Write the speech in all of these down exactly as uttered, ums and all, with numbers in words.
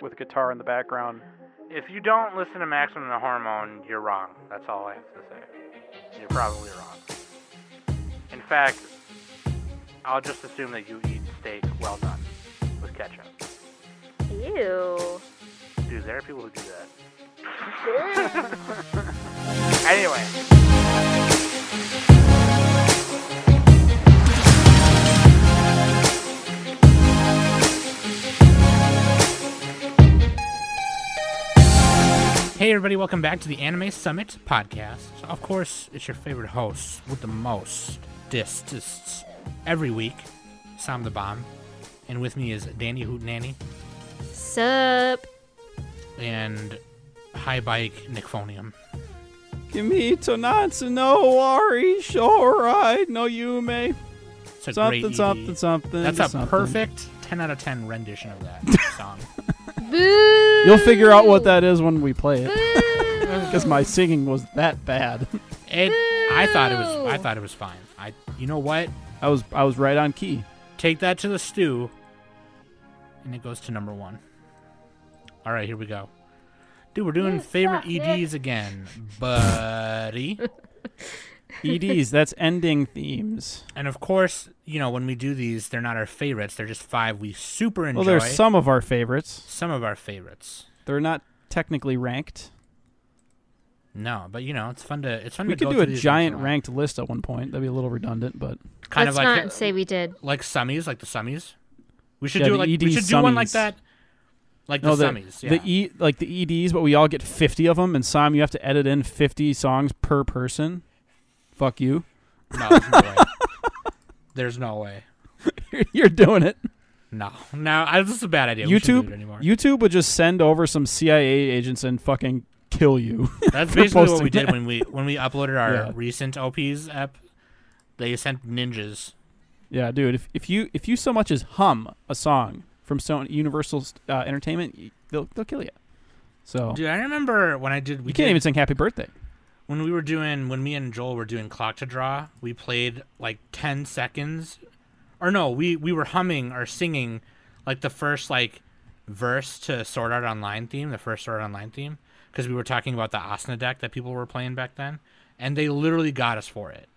with guitar in the background. If you don't listen to Maximum the Hormone, you're wrong. That's all I have to say. You're probably wrong. In fact, I'll just assume that you eat steak well done with ketchup. Ew. Dude, there are people who do that. Ew. Anyway. Hey everybody, welcome back to the Anime Summit podcast. Of course, it's your favorite host with the most distists every week, Sam the Bomb. And with me is Danny Hootenanny. Sup? And High Bike Nickphonium. Kimi to Natsu no Wari Shorai no Yume. It's a Something, great something, E D. something. That's a something. perfect ten out of ten rendition of that song. Boo! You'll figure out what that is when we play it. Because my singing was that bad. It, I thought it was. I thought it was fine. I. You know what? I was I was right on key. Take that to the stew, and it goes to number one. All right, here we go. Dude, we're doing You favorite suck, E Ds again, buddy. E Ds, that's ending themes. And of course, you know, when we do these, they're not our favorites. They're just five we super enjoy. Well, there's some of our favorites. Some of our favorites. They're not technically ranked. No, but you know, it's fun to it's fun We to could go do a through these giant once in a while. ranked list at one point. That'd be a little redundant, but kind Let's of like not say we did. like summies, like the summies. We should Yeah, do the like E D we should do one like summies. that. Like no, the the summies, yeah. the E like the E Ds, but we all get fifty of them, and Sam, you have to edit in fifty songs per person. Fuck you. No, there's no way. There's no way. You're, you're doing it. No, no, I, this is a bad idea. We shouldn't do it YouTube, anymore. YouTube would just send over some C I A agents and fucking kill you. That's for basically what posting we did that. when we when we uploaded our Yeah. recent O Ps app. They sent ninjas. Yeah, dude. If if you if you so much as hum a song from Sony Universal uh, Entertainment, y- they'll they'll kill you. So Dude, I remember when I did. We you can't did, even sing Happy Birthday. when we were doing when me and Joel were doing Clock to Draw. We played like ten seconds, or no, we we were humming or singing like the first like verse to Sword Art Online theme, the first Sword Art Online theme, because we were talking about the Asuna deck that people were playing back then, and they literally got us for it.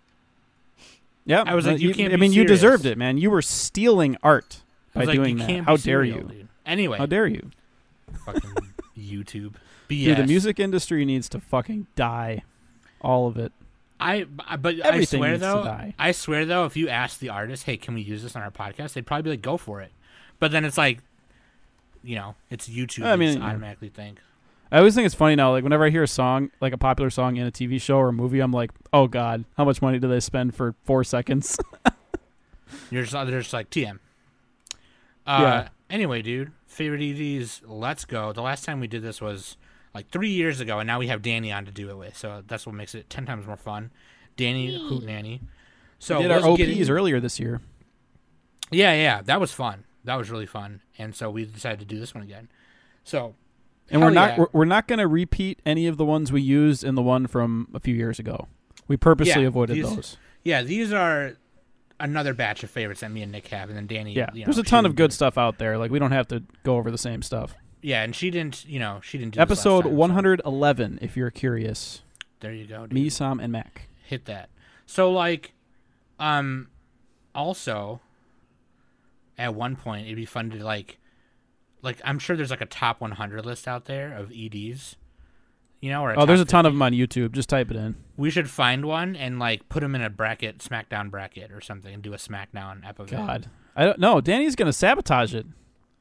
Yeah, I was like, you can't I be mean, you serious. deserved it, man. You were stealing art I by was like, doing you that. can't How be dare serial, you? dude. Anyway, How dare you? fucking YouTube. B S. Dude, the music industry needs to fucking die. All of it. I I- but I Everything swear needs to though, die. I swear though, if you ask the artist, hey, can we use this on our podcast? They'd probably be like, go for it. But then it's like, you know, it's YouTube. I mean, I mean, yeah. automatically think. I always think it's funny now. Like whenever I hear a song, like a popular song in a T V show or a movie, I'm like, oh god, how much money do they spend for four seconds? You're just, they're just like T M. Uh, Yeah. Anyway, dude, favorite E Ds. Let's go. The last time we did this was like three years ago, and now we have Danny on to do it with. So that's what makes it ten times more fun. Danny Hootenanny. So we did our let's O get Ps in- earlier this year. Yeah, yeah, that was fun. That was really fun, and so we decided to do this one again. So, And we're hell not yeah. we're, we're not going to repeat any of the ones we used in the one from a few years ago. We purposely Yeah, avoided these- those. Yeah, these are another batch of favorites that me and Nick have, and then Danny. Yeah, you know, there's a she ton didn't of good do- stuff out there. Like we don't have to go over the same stuff. Yeah, and she didn't. You know, she didn't do this last Episode time, so- one eleven, if you're curious. There you go. Dude. Me, Sam, and Mac. Hit that. So like, um, also, at one point it'd be fun to like, like I'm sure there's like a top one hundred list out there of E Ds. You know, or a Oh, there's a top ton of fifty. them on YouTube. Just type it in. We should find one and like put them in a bracket, SmackDown bracket or something, and do a SmackDown ep of it. God, I don't know. Danny's gonna sabotage it,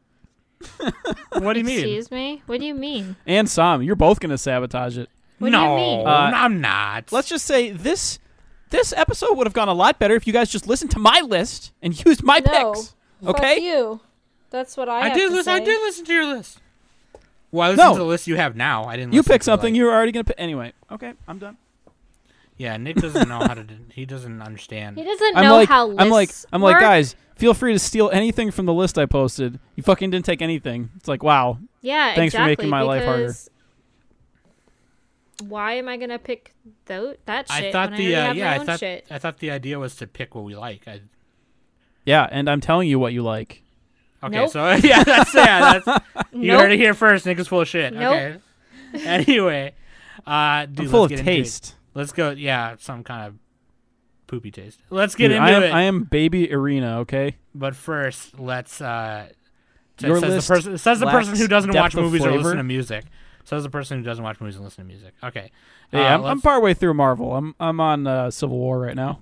What do you mean? Excuse me? What do you mean? and Sam, you're both gonna sabotage it. What do you no, mean? Uh, I'm not. Let's just say this this episode would have gone a lot better if you guys just listened to my list and used my No. picks. Fuck Okay? you. That's what I, I have did to listen. I say. did listen to your list. Well, I listened No. to the list you have now. I didn't. You listen pick to, something like- you were already gonna pick anyway. Okay, I'm done. Yeah, Nick doesn't know how to. do- He doesn't understand. He doesn't I'm know like, how lists I'm like, I'm like, work. guys, feel free to steal anything from the list I posted. You fucking didn't take anything. It's like, wow. Yeah, Thanks for exactly, making my life harder. because Why am I gonna pick tho- that shit I thought when the I uh, already yeah, have I my own thought shit? I thought the idea was to pick what we like. I, Yeah, and I'm telling you what you like. Okay, Nope. so yeah, that's yeah, that's you Nope. heard it here first. Nick is full of shit. Nope. Okay. Anyway, uh, dude, I'm full let's of get into it. taste. Let's go. Yeah, some kind of poopy taste. Let's get Dude, into I am, it. I am baby Irina. Okay. But first, let's. Uh, t- Your says list the person says the person lacks who doesn't watch depth of movies or flavor. listen to music. Says the person who doesn't watch movies and listen to music. Okay. Hey, Uh, I'm, I'm let's- partway through Marvel. I'm I'm on uh, Civil War right now.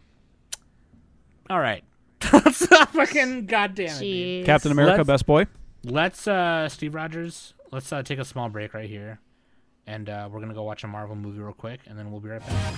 All right. Let's fucking goddamn it. dude. Jeez. Captain America, Let's- best boy. Let's uh, Steve Rogers. Let's uh, take a small break right here, and uh, we're gonna go watch a Marvel movie real quick, and then we'll be right back.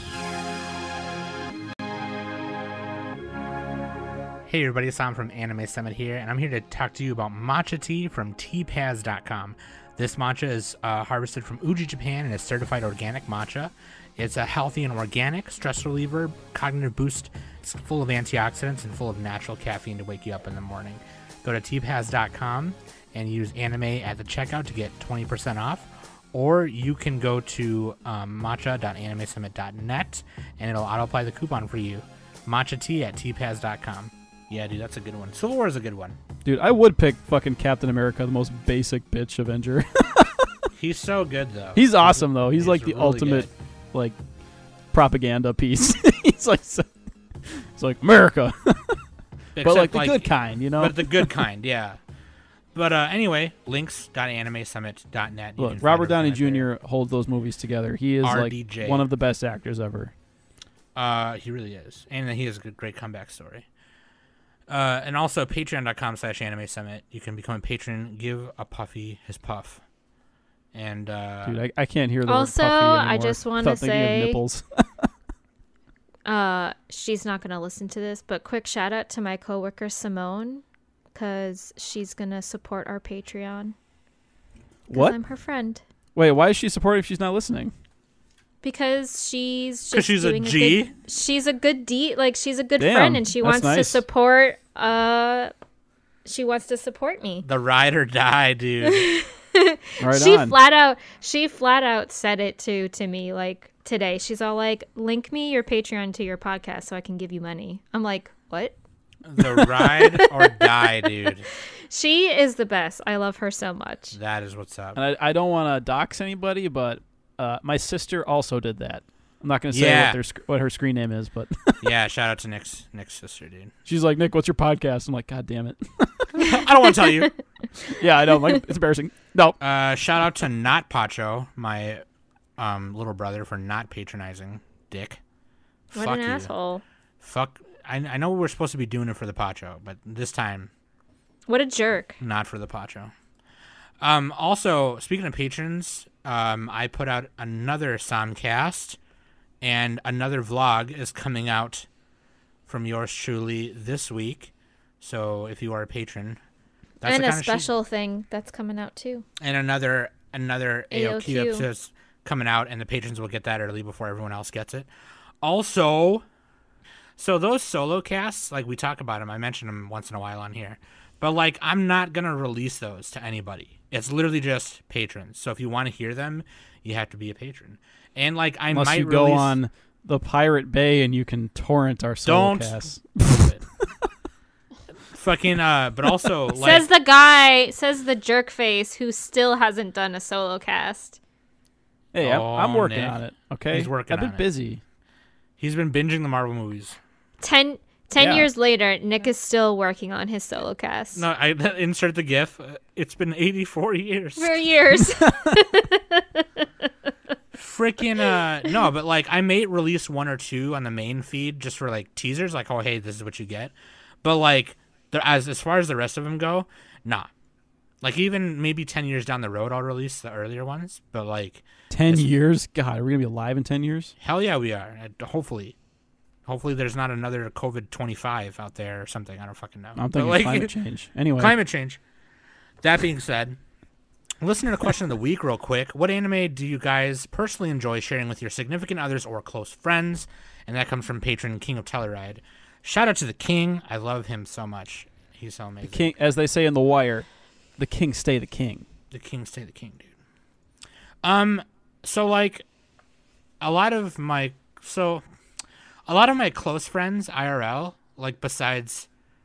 Hey everybody, it's Sam from Anime Summit here, and I'm here to talk to you about matcha tea from T Paz dot com. This matcha is uh, harvested from Uji, Japan, and is certified organic matcha. It's a healthy and organic stress reliever, cognitive boost. It's full of antioxidants and full of natural caffeine to wake you up in the morning. Go to T Paz dot com and use anime at the checkout to get twenty percent off. Or you can go to um, matcha dot anime summit dot net and it'll auto-apply the coupon for you. Matcha tea at T Paz dot com. Yeah, dude, that's a good one. Civil War is a good one. Dude, I would pick fucking Captain America, the most basic bitch Avenger. He's so good, though. He's awesome though. He's, like the really ultimate good. like propaganda piece. He's like so, he's like America, but Except, like the good kind, you know. But the good kind, yeah. But uh, anyway, links dot anime summit dot net. You Look, can find Robert Downey everything right Junior holds those movies together. He is R D J. like one of the best actors ever. there. Uh, he really is. And he has a good, great comeback story. Uh, and also patreon dot com slash anime summit. You can become a patron. Give a puffy his puff. And uh, Dude, I, I can't hear the Also, word puffy I anymore just wanna without thinking of say- nipples. Uh, she's not gonna listen to this, but quick shout out to my coworker Simone, cause she's gonna support our Patreon. 'Cause What? I'm her friend. Wait, why is she supportive if she's not listening? Because she's 'Cause just she's a doing G? good, she's a good deed, like she's a good Damn, friend, and she that's wants to nice. support. Uh, she wants to support me. the ride or die, dude. Right she on. flat out, she flat out said it to to me like today. She's all like, "Link me your Patreon to your podcast so I can give you money." I'm like, "What?" The ride or die, dude. She is the best. I love her so much. That is what's up. and I, I don't want to dox anybody, but uh, my sister also did that. I'm not going to say Yeah. what, their, sc- what her screen name is, but Yeah, shout out to Nick's Nick's sister, dude. she's like, Nick, what's your podcast? I'm like, God damn it. I don't want to tell you. Yeah, I know. I'm like, it's embarrassing. No. Uh, shout out to Not Pacho, my um little brother, for not patronizing Dick. What Fuck an you. asshole. Fuck. I, I know we're supposed to be doing it for the Pacho, but this time, What a jerk. not for the Pacho. Um, also, speaking of patrons, um, I put out another Somcast, and another vlog is coming out from yours truly this week. So if you are a patron, that's And the a kind of shit- special thing that's coming out too. and another another A O Q A O Q. episode's coming out, and the patrons will get that early before everyone else gets it. Also, so those solo casts, like we talk about them, I mention them once in a while on here, but like I'm not gonna release those to anybody. It's literally just patrons. So if you want to hear them, you have to be a patron. And like I Unless might you go release, on the Pirate Bay and you can torrent our solo Don't. casts. fucking uh, but also like says the guy, says the jerk face who still hasn't done a solo cast. Hey, I'm, Oh, I'm working Nick. on it. Okay, He's working I've been on it. busy. he's been binging the Marvel movies. Ten, ten Yeah. years later, Nick is still working on his solo cast. No, I insert the GIF. Uh, It's been eighty-four years. For years. Freaking uh no, but like I may release one or two on the main feed just for like teasers, like, oh hey, this is what you get. But like the, as as far as the rest of them go, nah. Like even maybe ten years down the road, I'll release the earlier ones. But like Ten It's- years? God, are we gonna be alive in ten years? hell yeah, we are. Uh, Hopefully, hopefully there's not another COVID twenty-five out there or something. I don't fucking know. I'm But, thinking like, climate change. Anyway, Climate change. That being said, listen to the question of the week real quick. What anime do you guys personally enjoy sharing with your significant others or close friends? And that comes from patron King of Telluride. Shout out to the King. I love him so much. He's so amazing. the king, as they say in The Wire, the king stay the king. The King stay the King, dude. Um, so like, a lot of my so, a lot of my close friends I R L, like besides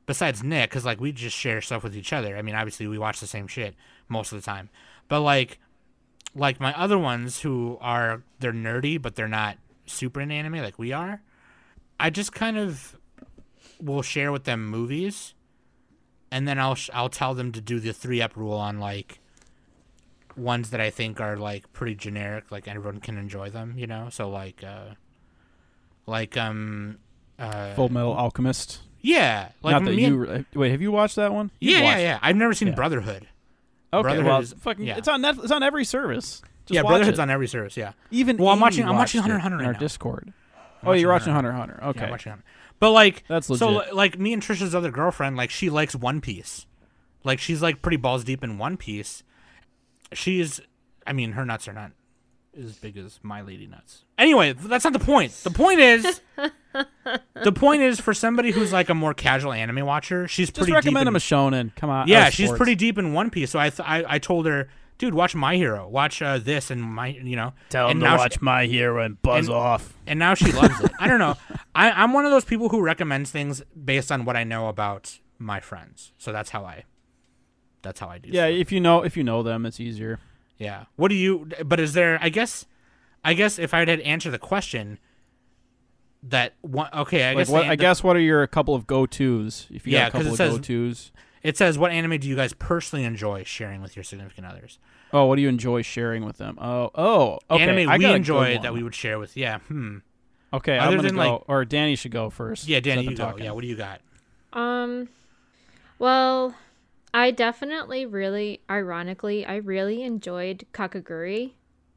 besides Nick, because like we just share stuff with each other. I mean, obviously we watch the same shit most of the time, but like, like my other ones who are they're nerdy, but they're not super into anime like we are. I just kind of will share with them movies, and then I'll sh- I'll tell them to do the three up rule on like ones that I think are like pretty generic, like everyone can enjoy them, you know. So like, uh, like um, uh, Full Metal Alchemist. Yeah, like Not that me and- you wait. Have you watched that one? You've yeah, yeah, watched- yeah. I've never seen Yeah. Brotherhood. Okay, Brotherhood well, is- fucking, yeah. it's on Netflix. It's on every service. Just yeah, watch Brotherhood's it. on every service. Yeah. Even Well, I'm Amy watching- I'm watched watching Hunter it x Hunter in right our now. Discord. I'm Oh, you're watching watching Hunter x Hunter. Okay, Yeah, I'm watching Hunter. But like, That's so legit. li- like me and Trisha's other girlfriend, like she likes One Piece. Like she's like pretty balls deep in One Piece. She's, I mean, her nuts are not as big as my lady nuts. Anyway, that's not the point. The point is, the point is for somebody who's like a more casual anime watcher, she's just pretty recommend deep in, him a shonen. Come on. yeah, uh, she's sports. pretty deep in One Piece. So I, th- I, I told her, dude, watch My Hero, watch uh, this and my, you know, Tell and him to now watch she- My Hero and buzz and- off. and now she loves it. I don't know. I, I'm one of those people who recommends things based on what I know about my friends. So that's how I, that's how I do. Yeah, stuff. if you know if you know them, it's easier. Yeah. What do you? But is there? I guess. I guess if I had to answer the question, that one. Okay, I Like guess. what? the- I guess what are your couple of go tos? If you Yeah, got a 'cause couple it of says- go tos. it says, "What anime do you guys personally enjoy sharing with your significant others?" Oh, what do you enjoy sharing with them? Oh, oh, okay. Anime I we got a enjoy good that one. we would share with. Yeah. Hmm. Okay, other I'm gonna than, go, like- or Danny should go first. Yeah, Danny, Let them you go. talk. Yeah. What do you got? Um, well, I definitely really, ironically, I really enjoyed Kakaguri.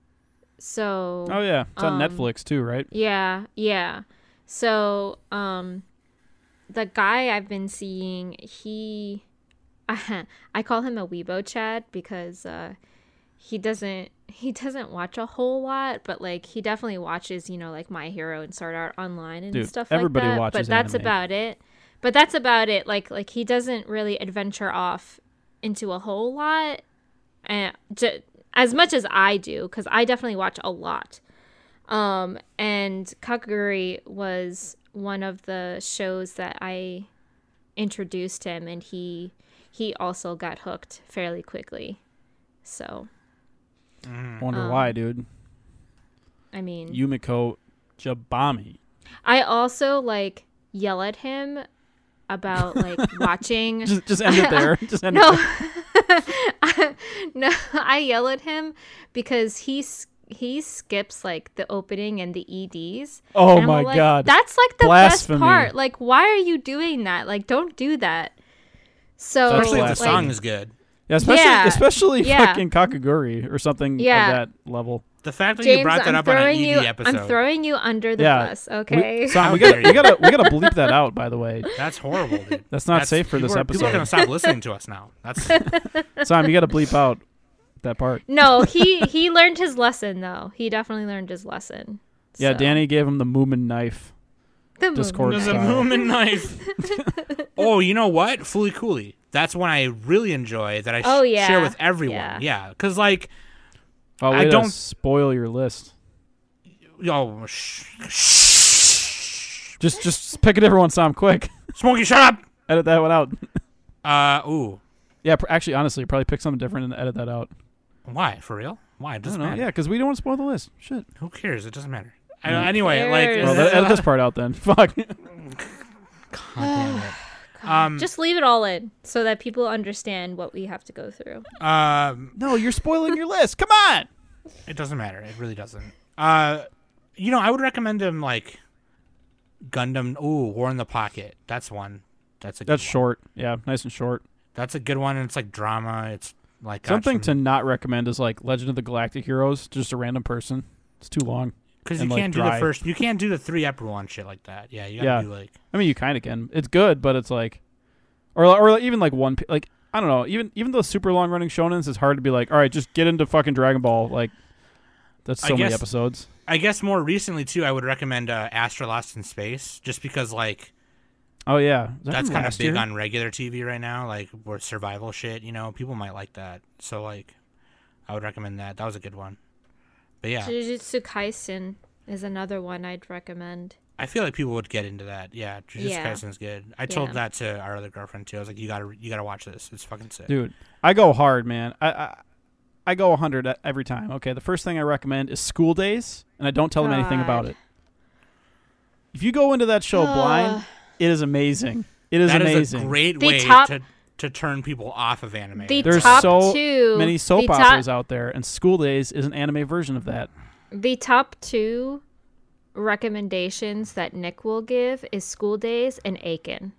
So, Oh yeah, it's on Um, Netflix too, right? yeah, yeah. So, um, the guy I've been seeing, he, I call him a Weibo Chad because, uh, he doesn't, he doesn't watch a whole lot, but like he definitely watches, you know, like My Hero and Sword Art Online and Dude, stuff everybody like that. watches But that's anime. about it. But that's about it. Like, like he doesn't really adventure off into a whole lot, and j- as much as I do, because I definitely watch a lot. Um, and Kakaguri was one of the shows that I introduced him, and he he also got hooked fairly quickly. So, Wonder Um, why, dude. I mean, Yumiko Jabami. I also like yell at him about like watching. Just, just end it there. Just end No, it there. no, I yell at him because he s- he skips like the opening and the E Ds. Oh And I'm my like, god. that's like the Blasphemy. best part. Like, why are you doing that? Like, don't do that. So, That's Especially if the blasphemy. song is good. Yeah, especially Yeah, especially yeah. fucking Kakaguri or something Yeah. of that level. The fact that you James, brought that I'm up on an throwing E D you. episode. I'm throwing you under the Yeah. bus. Okay. We, Sam, How we gotta dare we you. gotta we gotta bleep that out. By the way, That's horrible, dude. That's not That's- safe for this people are- People are episode. gonna stop listening to us now. That's Sam, you gotta bleep out that part. No, he he learned his lesson though. He definitely learned his lesson. Yeah, So, Danny gave him the Moomin knife. the movie. Discord There's a style. Moomin knife. Oh, you know what? Fooly Cooley. That's one I really enjoy that I sh- Oh, yeah. share with everyone. Yeah. Yeah, because like, Oh, I way to don't- spoil your list. yo, sh- shh. Just just pick a different one, Sam. Quick, Smokey, shut up. edit that one out. Uh, ooh, Yeah, pr- actually, honestly, probably pick something different and edit that out. why? For real? Why? It I doesn't don't know. matter. Yeah, because we don't want to spoil the list. Shit. Who cares? It doesn't matter. Who I, anyway, like, cares? Well, then edit this part out then. Fuck. God damn it. Um, Just leave it all in so that people understand what we have to go through. um, No, you're spoiling your list. Come on. it doesn't matter. It really doesn't. Uh, you know, I would recommend him like Gundam. Ooh, War in the Pocket. That's one. That's a good That's one. short. Yeah, nice and short. That's a good one, and it's like drama. It's like got Something to some- not recommend is like Legend of the Galactic Heroes. Just a random person. It's too long. Because you and, like, can't do dry. the first, you can't do the three up rule on shit like that. Yeah, you gotta Yeah. do like, I mean, you kind of can. It's good, but it's like, or or even like one p- like I don't know. Even even those super long running shonens, it's hard to be like, all right, just get into fucking Dragon Ball. Like, that's I so many guess- episodes. I guess more recently too, I would recommend uh, Astra Lost in Space, just because like Oh yeah, Is that that's from kind of last big year? on regular T V right now, like where survival shit. You know, people might like that. So like, I would recommend that. That was a good one. But yeah, Jujutsu Kaisen is another one I'd recommend. I feel like people would get into that. Yeah, Jujutsu Yeah. Kaisen's good. I told Yeah. that to our other girlfriend too. I was like, you gotta, you gotta watch this. It's fucking sick. Dude, I go hard, man. I I, I go one hundred every time. Okay, the first thing I recommend is School Days, and I don't tell them anything about God. it. If you go into that show Ugh. blind, it is amazing. It is That amazing. is a great The way top- to to turn people off of anime. The There's top so two, Many soap the top, operas out there, and School Days is an anime version of that. The top two recommendations that Nick will give is School Days and Aiken.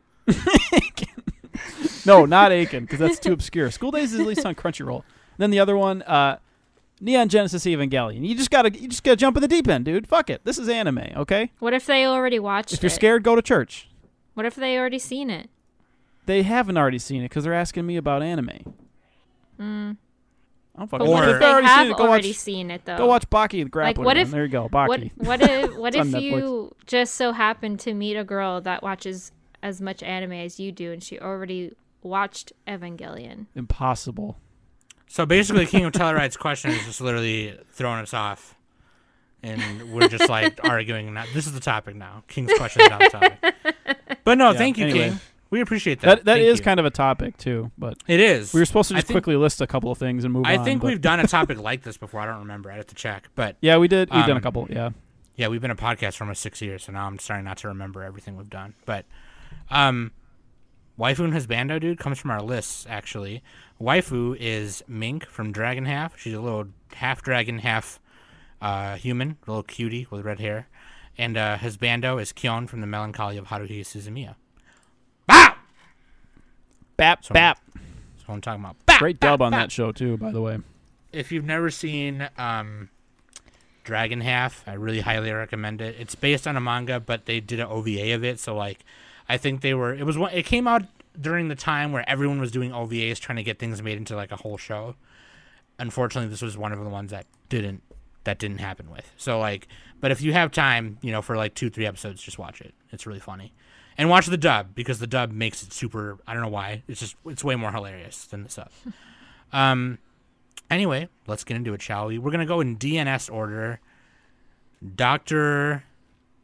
No, not Aiken, because that's too obscure. School Days is at least on Crunchyroll. Then the other one, uh, Neon Genesis Evangelion. You just gotta, you just gotta jump in the deep end, dude. Fuck it. This is anime, okay? What if they already watched If you're it? scared, go to church. What if they already seen it? They haven't already seen it because they're asking me about anime. Mm. I'm But fucking. what Or- if If they they've already have seen it, go already watch, seen it though? go watch Baki the Grappler. what Man. if- There you go, What Baki. what if what It's if on Netflix. you just so happen to meet a girl that watches as much anime as you do, and she already watched Evangelion? Impossible. So basically, King of Telluride's question is just literally throwing us off, and we're just like arguing. Now, this is the topic now. King's question is not the topic. But no, Yeah, thank you, anyway. King. We appreciate that. That that Thank is you. kind of a topic too, but It is. we were supposed to I just think- quickly list a couple of things and move I on. think but- we've done a topic like this before. I don't remember. I have to check. But Yeah, we did. We've done a Um, couple. Yeah. yeah, we've been a podcast for almost six years, so now I'm starting not to remember everything we've done. But um, Waifu and Husbando, dude, comes from our lists, actually. Waifu is Mink from Dragon Half. She's a little half dragon, half uh, human, a little cutie with red hair. And uh, Husbando is Kyon from the Melancholy of Haruhi Suzumiya. Bow! Bap So- bap. That's what I'm talking about. Bow! Great dub on that show too, by the way. If you've never seen um, Dragon Half, I really highly recommend it. It's based on a manga, but they did an O V A of it. So like, I think they were. It was one. It came out during the time where everyone was doing O V As, trying to get things made into like a whole show. Unfortunately, this was one of the ones that didn't. That didn't happen with. So like, but if you have time, you know, for like two, three episodes, just watch it. It's really funny. And watch the dub, because the dub makes it super. I don't know why. It's just it's way more hilarious than the sub. um. Anyway, let's get into it, shall we? We're gonna go in D N S order. Doctor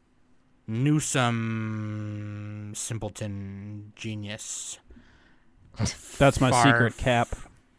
Newsome, simpleton genius. That's my Far- secret cap.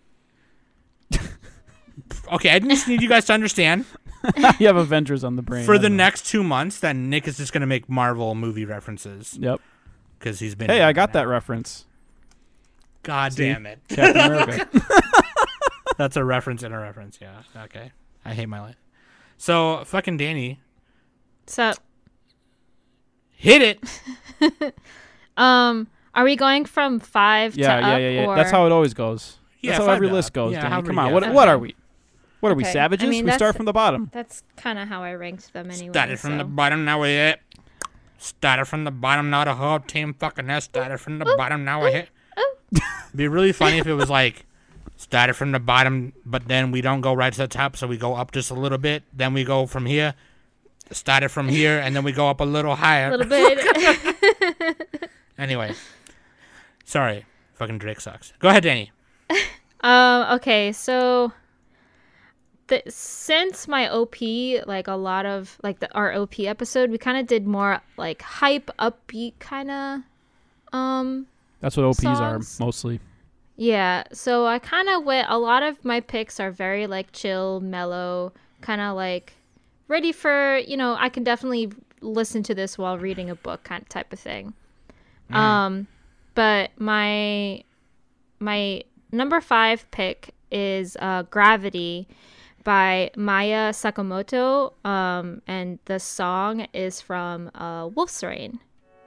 Okay, I just need you guys to understand. You have Avengers on the brain. For I the don't know. next two months, that Nick is just gonna make Marvel movie references Yep. because he's been. Hey, I got that reference. God See? damn it! Captain America. That's a reference in a reference. Yeah. Okay. I hate my life. So fucking Danny, So, hit it. um, are we going from five Yeah, to yeah, up, yeah, yeah. or That's how it always goes. Yeah, That's how five every to list up. goes. Yeah, Danny. however Come you on. get What it. what Okay. are we? What are we Okay. I savages? mean, we start that's- from the bottom. That's kind of how I ranked them anyway. Started from the so. bottom, now we're hit. Started from the bottom, now the whole team fucking has started from the bottom, now we're hit. It'd be really funny if it was like, started from the bottom, but then we don't go right to the top, so we go up just a little bit. Then we go from here, started from here, and then we go up a little higher. A little bit. Anyway, sorry, fucking Drake sucks. Go ahead, Danny. Um. Okay. So, the, since my O P, like a lot of like the our O P episode, we kind of did more like hype, upbeat kind of. Um. That's what O Ps Songs. are mostly. Yeah. So I kind of went. A lot of my picks are very like chill, mellow, kind of like ready for you know. I can definitely listen to this while reading a book, kind of type of thing. Um, but my my number five pick is uh, Gravity by Maya Sakamoto, um, and the song is from uh, Wolf's Rain.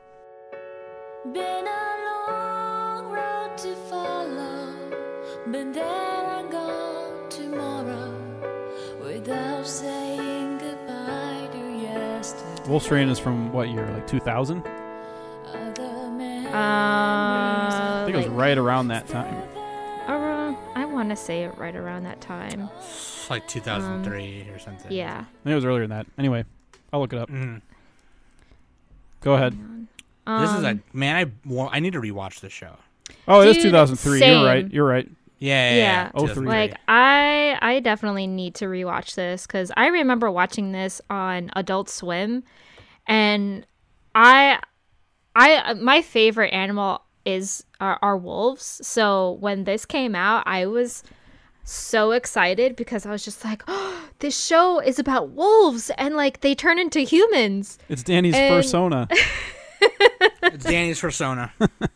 Been a long road to follow, but there I go tomorrow without saying goodbye to yesterday. Wolf's Rain is from what year? Like two thousand? Other memories Uh, I think it was like, right around that time. around, I want to say it right around that time. It's like two thousand three or something. Yeah. I think it was earlier than that. Anyway, I'll look it up. Mhm. Go ahead. Um, This is a man. I wa- I need to rewatch this show. Oh, it is Dude, two thousand three. same. You're right. You're right. Yeah, yeah, Yeah. yeah. Oh, three. two thousand Like I, I definitely need to rewatch this because I remember watching this on Adult Swim, and I I my favorite animal is are, are wolves. So when this came out, I was so excited because I was just like, oh, this show is about wolves and like they turn into humans. It's Danny's And- persona. It's Danny's persona.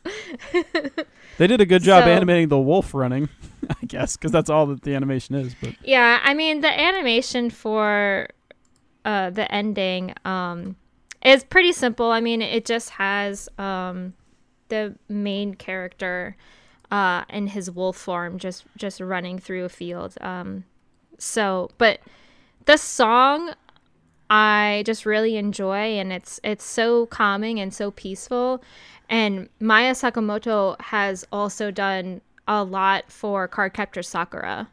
They did a good job So- animating the wolf running, I guess, because that's all that the animation is. But Yeah, I mean the animation for uh, the ending um, is pretty simple. I mean, it just has um, the main character uh, in his wolf form just just running through a field. Um, so, but the song I just really enjoy, and it's it's so calming and so peaceful. And Maya Sakamoto has also done a lot for Cardcaptor Sakura.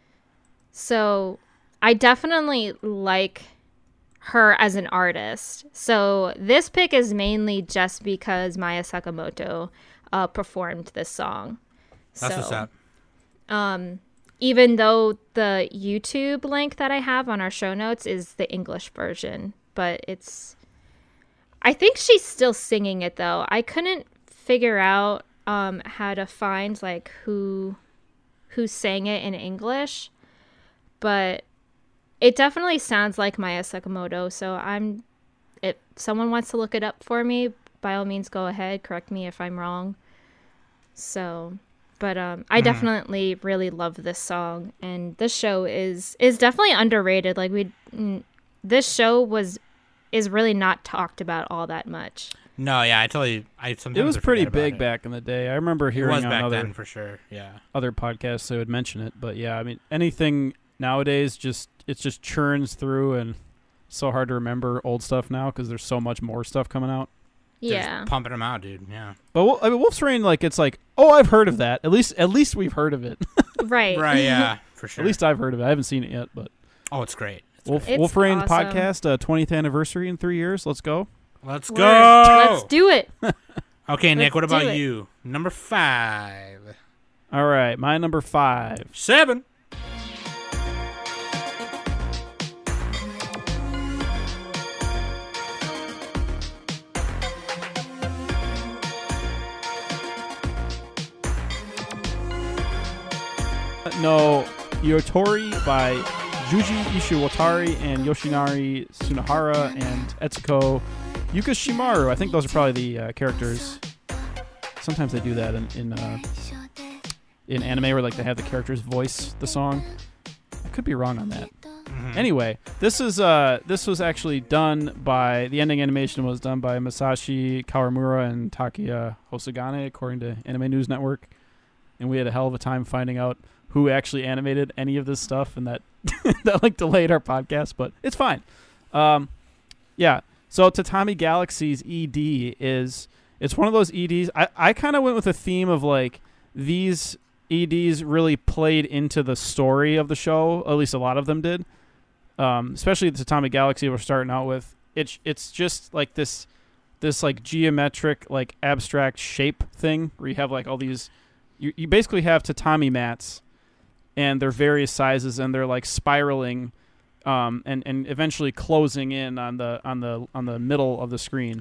So I definitely like her as an artist. So this pick is mainly just because Maya Sakamoto uh, performed this song. That's so, what's up. Um, even though the YouTube link that I have on our show notes is the English version, but it's, I think she's still singing it though. I couldn't figure out um, how to find like who who sang it in English, but it definitely sounds like Maya Sakamoto. So I'm, if someone wants to look it up for me, by all means go ahead. Correct me if I'm wrong. So, but um, I definitely really love this song, and this show is is definitely underrated. Like we, mm, this show was is really not talked about all that much. No, yeah, I totally. I sometimes it was I pretty forget about big it. back in the day. I remember It hearing was on back other then for sure. Yeah. other podcasts they would mention it. But yeah, I mean, anything nowadays just it just churns through, and so hard to remember old stuff now because there's so much more stuff coming out. They're Yeah, just pumping them out, dude. Yeah. But Wol- I mean, Wolf's Rain, like it's like, oh, I've heard of that. At least, at least we've heard of it. right. Right. Yeah. For sure. At least I've heard of it. I haven't seen it yet, but Oh, it's great. It's Wolf, great. It's Wolf Rain awesome. podcast, uh, twentieth anniversary in three years. Let's go. Let's Word. go. Let's do it. Okay, Nick. Let's What about do it. you? Number five, All right, my number five. seven. No, Yotori by Juji Ishiwatari and Yoshinari Tsunohara and Etsuko Yukishimaru. I think those are probably the uh, characters. Sometimes they do that in in, uh, in anime where like they have the characters voice the song. I could be wrong on that. Mhm. Anyway, this is uh this was actually done by the ending animation was done by Masashi Kawamura and Takia Hosagane according to Anime News Network, and we had a hell of a time finding out who actually animated any of this stuff, and that that like delayed our podcast, but it's fine. Um, yeah. So Tatami Galaxy's E D is it's one of those E Ds. I I kind of went with a theme of like these E Ds really played into the story of the show. At least a lot of them did. Um, especially the Tatami Galaxy we're starting out with. It's it's just like this this like geometric like abstract shape thing where you have like all these. You you basically have tatami mats, and they're various sizes, and they're like spiraling, um, and and eventually closing in on the on the on the middle of the screen.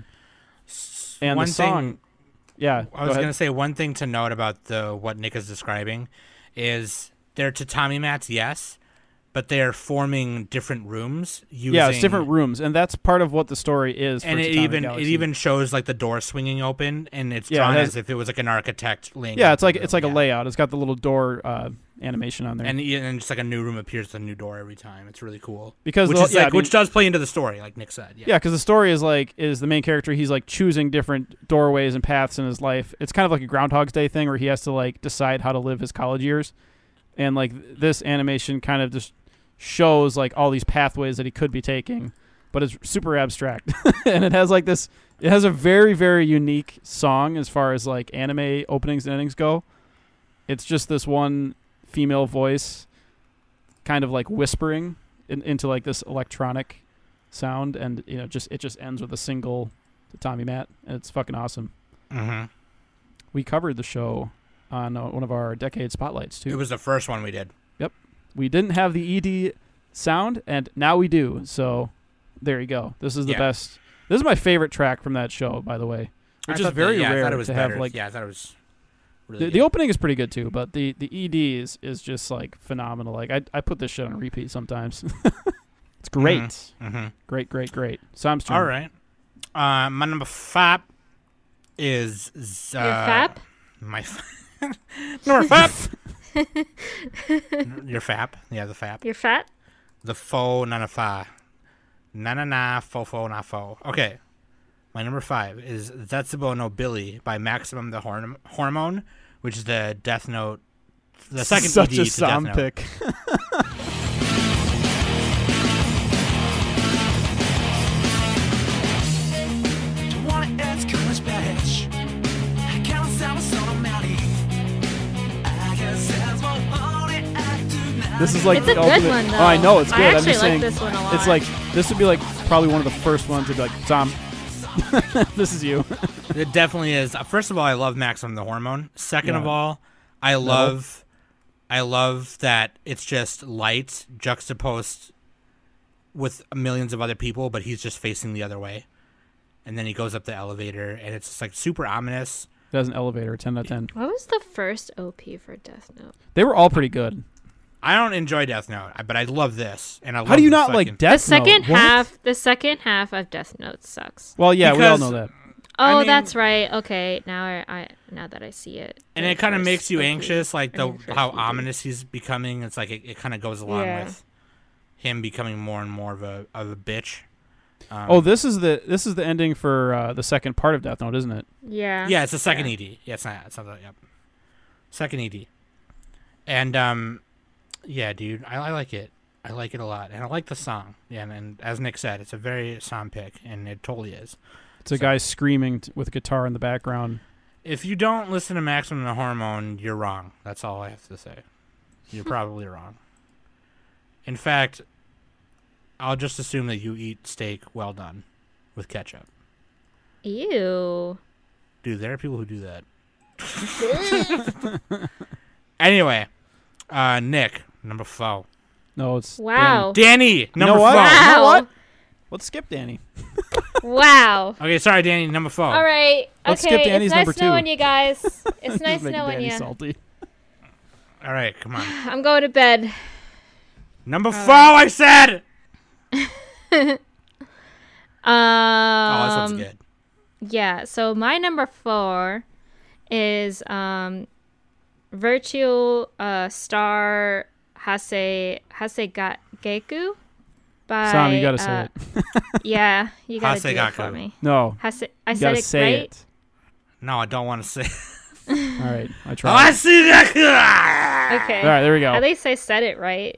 And one the song, thing yeah. I go was ahead. gonna say one thing to note about the what Nick is describing is they're tatami mats, yes, but they're forming different rooms using Yeah, it's different rooms, and that's part of what the story is. For and it Tatami even Galaxy. it even shows like the door swinging open, and it's Yeah, drawn it has- as if it was like an architect laying. yeah, out it's the like room. it's like a Yeah. layout. It's got the little door uh, animation on there. and and just like a new room appears with a new door every time. It's really cool because which the, is yeah, like I mean- which does play into the story, like Nick said. Yeah, Yeah, because the story is like is the main character. He's like choosing different doorways and paths in his life. It's kind of like a Groundhog's Day thing where he has to like decide how to live his college years, and like th- this animation kind of just shows like all these pathways that he could be taking, but it's super abstract, and it has like this. It has a very very unique song as far as like anime openings and endings go. It's just this one female voice, kind of like whispering in, into like this electronic sound, and you know just it just ends with a single tatami mat, and it's fucking awesome. mm-hmm. We covered the show on uh, one of our decade spotlights too. It was the first one we did. We didn't have the E D sound, and now we do. So there you go. This is the Yeah. best This is my favorite track from that show, by the way, which I is thought very that, yeah, I rare thought it was to better. have. Like yeah, I thought it was really the, good. the opening is pretty good too, but the the E D is is just like phenomenal. Like I I put this shit on repeat sometimes. It's great, Mm-hmm. great, great, great. So I'm All right. Uh, my number five is uh, Your fap? My f- number five. Your fap. Yeah, the fap. You're fat? The faux na na fa. Na na na fo fo na fo. Okay. My number five is Zetsubo no Billy by Maximum the Horn- Hormone, which is the Death Note, the second Such E D a to Sam Death Note. pick. This is like It's the a good ultimate- one, though. Oh, I know it's I good. I'm actually just like saying, this one a lot. it's like this would be like probably one of the first ones to be like, Sam, this is you. It definitely is. Uh, First of all, I love Maximum the Hormone. Second of Yeah. all, I love, I love that it's just light juxtaposed with millions of other people, but he's just facing the other way, and then he goes up the elevator, and it's just like super ominous. It has an elevator, ten out of ten. What was the first O P for Death Note? They were all pretty good. I don't enjoy Death Note, but I love this, and I love How do you the not fucking- like The Death second Note? What? half, the second half of Death Note sucks. Well, yeah, we all Because- know that. Oh, mean- that's right. Okay, now I, I now that I see it, And the it kind of first makes you O P, anxious, like I the mean, first how E D. ominous he's becoming. It's like it, it kind of goes along Yeah. with him becoming more and more of a of a bitch. Um, Oh, this is the this is the ending for uh, the second part of Death Note, isn't it? Yeah. yeah, it's the second Yeah. E D. Yeah, it's not. It's not. The, yep. Second E D. And um, yeah, dude, I, I like it. I like it a lot, and I like the song. Yeah, and, and as Nick said, it's a very song pick, and it totally is. It's a So- guy screaming t- with a guitar in the background. If you don't listen to Maximum the Hormone, you're wrong. That's all I have to say. You're probably wrong. In fact, I'll just assume that you eat steak well done with ketchup. Ew. Dude, there are people who do that. Anyway, uh, Nick, number four. No, it's Wow. Danny, know number what? four. You know Wow. what? Let's skip Danny. Wow. Okay, sorry, Danny, number four. All right. Let's okay. skip Danny's it's nice number two. knowing you guys. It's nice Making knowing Danny you. salty. All right, come on. I'm going to bed. Number All four, right. I said. Um. Oh, this one's good. Yeah. So my number four is um, Virtual uh, Star Hase Hase Ga- Geku by. Sam, you gotta say uh, it. Yeah, you gotta do it Hasegaku. for me. No, Hase, I you said gotta it say right. it. No, I don't want to say. All right, I Oh, tried. I see that. Okay. All right, there we go. At least I said it right.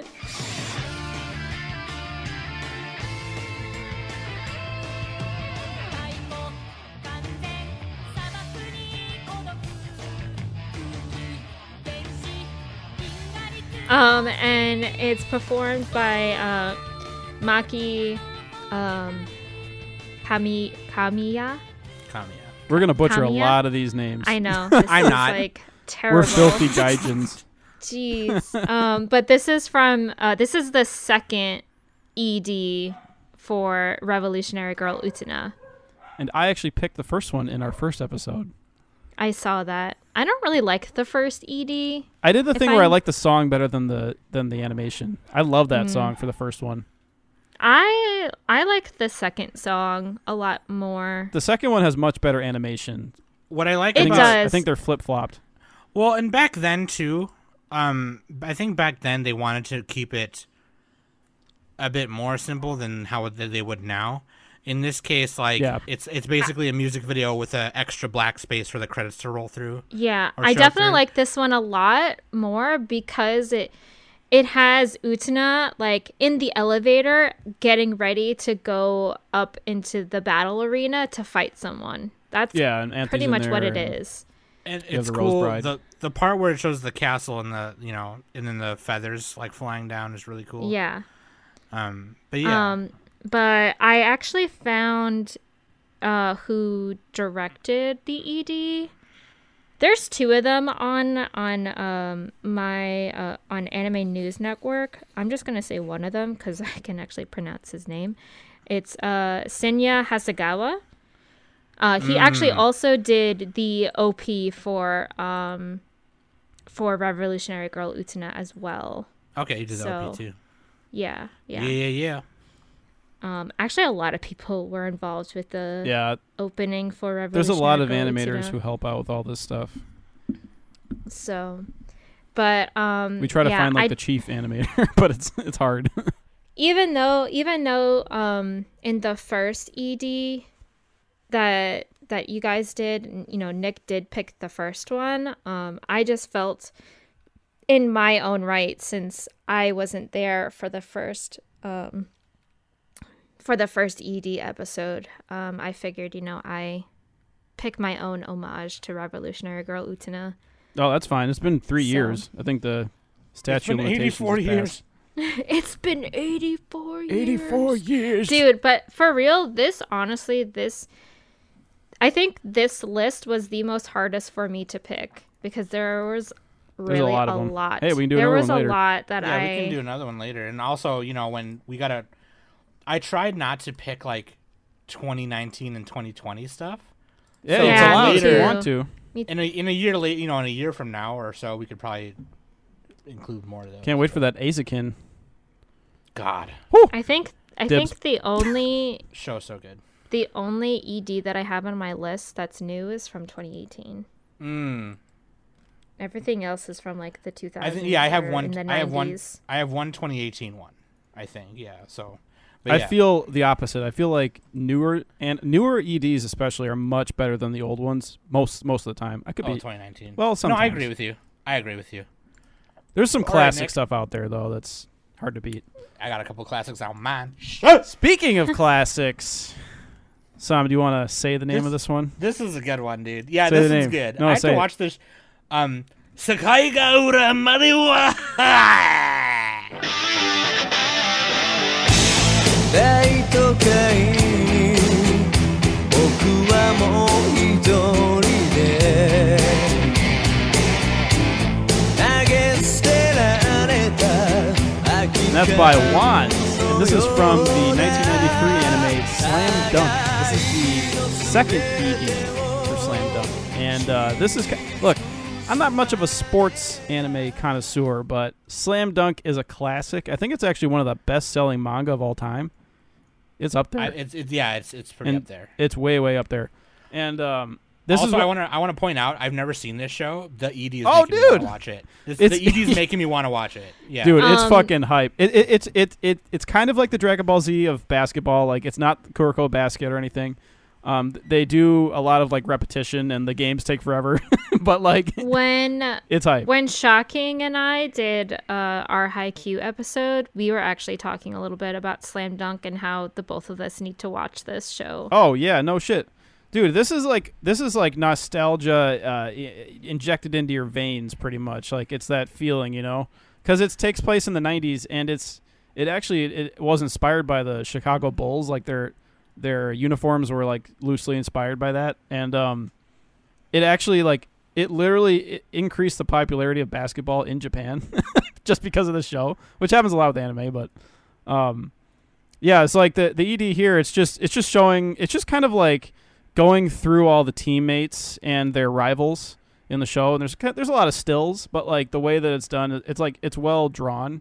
Um, and it's performed by uh, Maki um, Kami Kamiya. Kamiya. We're gonna butcher a Kamiya? lot of these names. I know. This I'm is not. like terrible. We're filthy gaijins. Jeez. Um, but this is from uh, this is the second E D for Revolutionary Girl Utena. And I actually picked the first one in our first episode. I saw that. I don't really like the first E D. I did the If thing where I I'm- like the song better than the than the animation. I love that Mm. song for the first one. I I like the second song a lot more. The second one has much better animation. What I like It I think about it's- I does. think they're flip flopped. well, and back then too, um, I think back then they wanted to keep it a bit more simple than how they they would now. In this case, like Yeah. it's it's basically a music video with an extra black space for the credits to roll through. Yeah, Or I show definitely through. like this one a lot more because it it has Utena like in the elevator getting ready to go up into the battle arena to fight someone. That's Yeah, and Anthony's pretty in much what there it and- is. And You have it's the Rose cool. Bride. The the part where it shows the castle and the you know and then the feathers like flying down is really cool. Yeah. Um. But yeah. Um, but I actually found uh, who directed the E D. There's two of them on on um, my uh, on Anime News Network. I'm just gonna say one of them because I can actually pronounce his name. It's uh, Senya Hasegawa. Uh, he actually also did the O P for um, for Revolutionary Girl Utena as well. Okay, you did the So, O P too. Yeah, yeah. Yeah, yeah, yeah. Um, actually, a lot of people were involved with the Yeah, opening for Revolutionary there's a lot of Girl animators Utena. who help out with all this stuff. So, but um, We try to yeah, find like I, the chief animator, but it's it's hard. even though even though um in the first E D that that you guys did, and, you know, Nick did pick the first one. Um, I just felt in my own right, since I wasn't there for the first um for the first E D episode. Um, I figured, you know, I pick my own homage to Revolutionary Girl Utena. Oh, that's fine. It's been three So- years. I think the statute of been limitations eighty-four is years. passed. It's been eighty-four years. eighty-four years. Dude, but for real, this honestly, this I think this list was the most hardest for me to pick because there was really a a lot lot. of them. Hey, we can do there another was one a later. lot that Yeah, I we can do another one later. And also, you know, when we gotta, I tried not to pick like twenty nineteen and twenty twenty stuff. Yeah, So it's Yeah, allowed me if you too. want to. In a in a year late, you know, in a year from now or so, we could probably include more of those. Can't wait for that Azakin. God, I think I Dibs. think the only show so good. the only E D that I have on my list that's new is from twenty eighteen. Mm. Everything else is from like the two thousands. I think yeah, I have or one. In the I have one. nineties. I have one twenty eighteen one. I think yeah. So, but I yeah. feel the opposite. I feel like newer and newer E Ds especially are much better than the old ones most most of the time. I could oh, be twenty nineteen. well. No, Sometimes I agree with you. I agree with you. There's some All right, classic Nick. stuff out there though that's hard to beat. I got a couple classics on mine. Speaking of classics, Sam, do you want to say the name This- of this one? This is a good one, dude. Yeah, Say this the is name. good. No, I have say to it. watch this. Um, Sakai ga ura mariwa. 大都会に僕はもう一人で投げ捨てられた秋 And that's by Wands. And this is from the nineteen ninety-three anime Slam Dunk. This is the second E D for Slam Dunk. And uh, this is... ki- Look, I'm not much of a sports anime connoisseur, but Slam Dunk is a classic. I think it's actually one of the best-selling manga of all time. It's up there. I, it's, it's yeah, it's it's pretty And up there. It's way, way up there. And um, this also, is I what, want to I want to point out I've never seen this show. The E D is Oh, making me want dude! to watch it. This, It's- the E D is making me want to watch it. Yeah, Dude, it's Um, fucking hype. It, it, it's it, it it's kind of like the Dragon Ball Z of basketball. Like it's not Kuroko Basket or anything. Um, they do a lot of like repetition, and the games take forever. But like, When it's hype. when Shocking and I did uh, our Haikyuu episode, we were actually talking a little bit about Slam Dunk and how the both of us need to watch this show. Oh yeah, no shit, dude. This is like this is like nostalgia uh, I- injected into your veins, pretty much. Like it's that feeling, you know, because it takes place in the nineties, and it's it actually it was inspired by the Chicago Bulls. Like their their uniforms were like loosely inspired by that, and um, it actually like it literally it increased the popularity of basketball in Japan just because of this show, which happens a lot with anime, but um. Yeah, it's like the the E D here. It's just it's just showing. It's just kind of like going through all the teammates and their rivals in the show. And there's there's a lot of stills, but like the way that it's done, it's like it's well drawn.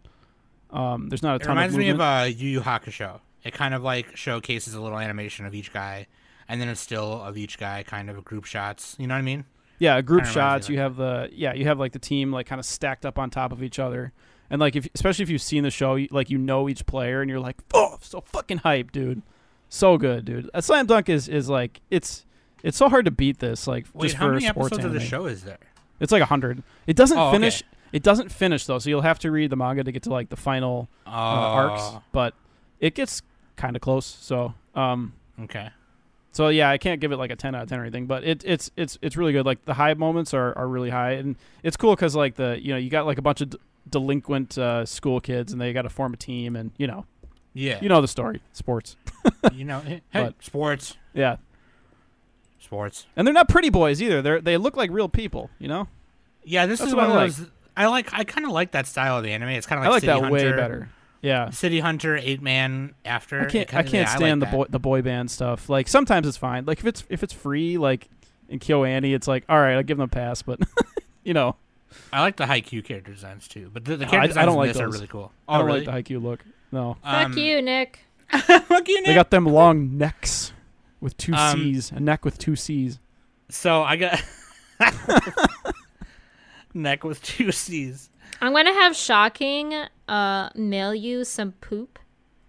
Um, there's not a it ton reminds of me movement. of uh, Yu Yu Hakusho. It kind of like showcases a little animation of each guy, and then a still of each guy, kind of group shots. You know what I mean? yeah, group kinda reminds shots. me You like have the yeah, you have like the team like kind of stacked up on top of each other. And like if especially if you've seen the show, you, like you know each player, and you're like, oh, so fucking hype, dude, so good, dude. A Slam Dunk is is like it's it's so hard to beat this, like Wait, just how for many sports episodes of the anime. show is there? It's like a hundred. It doesn't Oh, okay. finish. It doesn't finish though, so you'll have to read the manga to get to like the final Oh, uh, arcs. But it gets kind of close. So um, okay. so yeah, I can't give it like a ten out of ten or anything, but it it's it's it's really good. Like the high moments are, are really high, and it's cool because like the you know you got like a bunch of d- delinquent uh, school kids, and they got to form a team, and you know Yeah. you know the story, sports. you know, hey, But- sports, Yeah, sports. and they're not pretty boys either. They are they look like real people. You know, Yeah, this That's is what one I of those. I like. I kind of like that style of the anime. It's kind of I like like City that way Hunter. better. Yeah. City Hunter eight man after. I It can't. I kinda- can't yeah, stand like the boy the boy band stuff. Like sometimes it's fine. Like if it's if it's free, like in KyoAni, it's like all right, I'll give them a pass. But you know, that. I like the Haikyuu character designs too, but the, the I- character I designs don't in like this are those. really cool. I Oh, don't really? like the Haikyuu look. No, Um, Fuck you, Nick. Fuck you, Nick. they got them long necks with two Um, C's. A neck with two C's. So I got neck with two C's. I'm gonna have Shocking uh mail you some poop.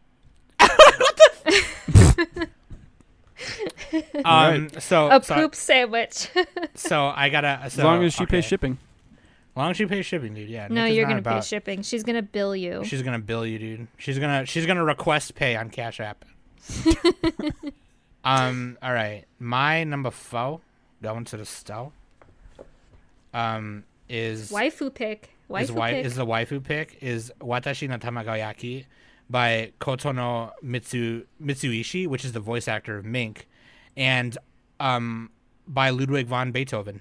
Um. So A so, poop sandwich. so I gotta. So, As long as she okay. pays shipping. As long as she pays shipping, dude. Yeah. No, Nick is you're not gonna pay about- shipping. She's gonna bill you. She's gonna bill you, dude. She's gonna she's gonna request pay on Cash App. um. All right. My number four, going to the stove. Um. Is Waifu pick. Waifu is, wai- pick. is the waifu pick is Watashi no Tamagayaki by Kotono Mitsu Mitsuishi, which is the voice actor of Mink, and um by Ludwig von Beethoven.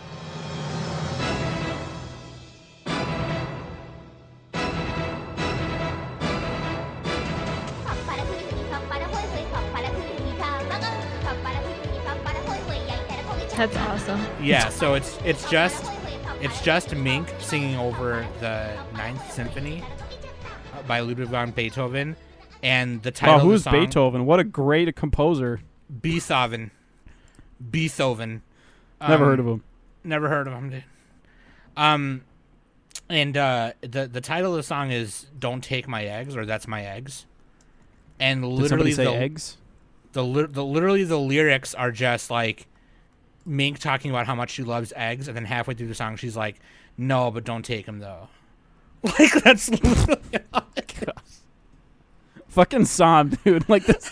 That's awesome. Yeah, so it's it's just it's just Mink singing over the Ninth Symphony uh, by Ludwig van Beethoven, and the title Wow, of the who's song Beethoven? What a great composer. Beethoven. Beethoven. Never Um, heard of him. Never heard of him, dude. Um, and uh, the the title of the song is "Don't Take My Eggs" or "That's My Eggs," and Did literally somebody say the, eggs? the li- the literally the lyrics are just like Mink talking about how much she loves eggs, and then halfway through the song she's like, "No, but don't take them though." Like that's literally all it is. Fucking Sam, dude. Like this.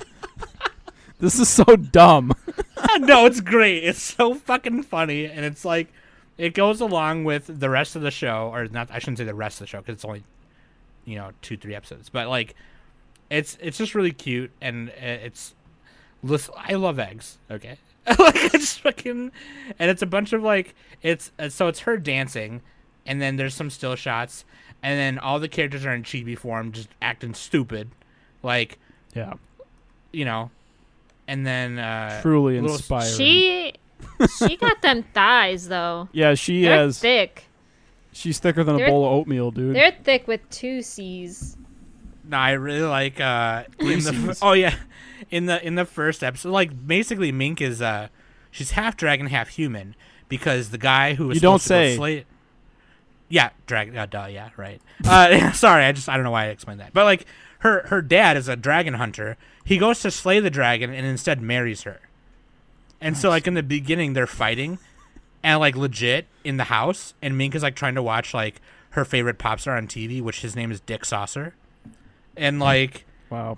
This is so dumb. No, it's great. It's so fucking funny, and it's like it goes along with the rest of the show, or not. I shouldn't say the rest of the show because it's only, you know, two three episodes. But like, it's it's just really cute, and it's. Listen, I love eggs. Okay, like it's fucking, and it's a bunch of like it's uh, so it's her dancing, and then there's some still shots, and then all the characters are in chibi form, just acting stupid, like Yeah. you know. And then uh, Truly little- inspiring. She she got them thighs though. yeah, she They're has. thick. She's thicker than a They're- bowl of oatmeal, dude. They're thick with two C's. No, I really like uh in the Reese's. oh yeah, in the in the first episode, like basically Mink is uh she's half dragon, half human because the guy who was You don't supposed to say. go slay, yeah, dragon, uh, duh, yeah, right. Uh, sorry, I just I don't know why I explained that, but like her her dad is a dragon hunter. He goes to slay the dragon and instead marries her, and so like in the beginning they're fighting, and like legit in the house, and Mink is like trying to watch like her favorite pop star on T V, which his name is Dick Saucer, and like. Wow.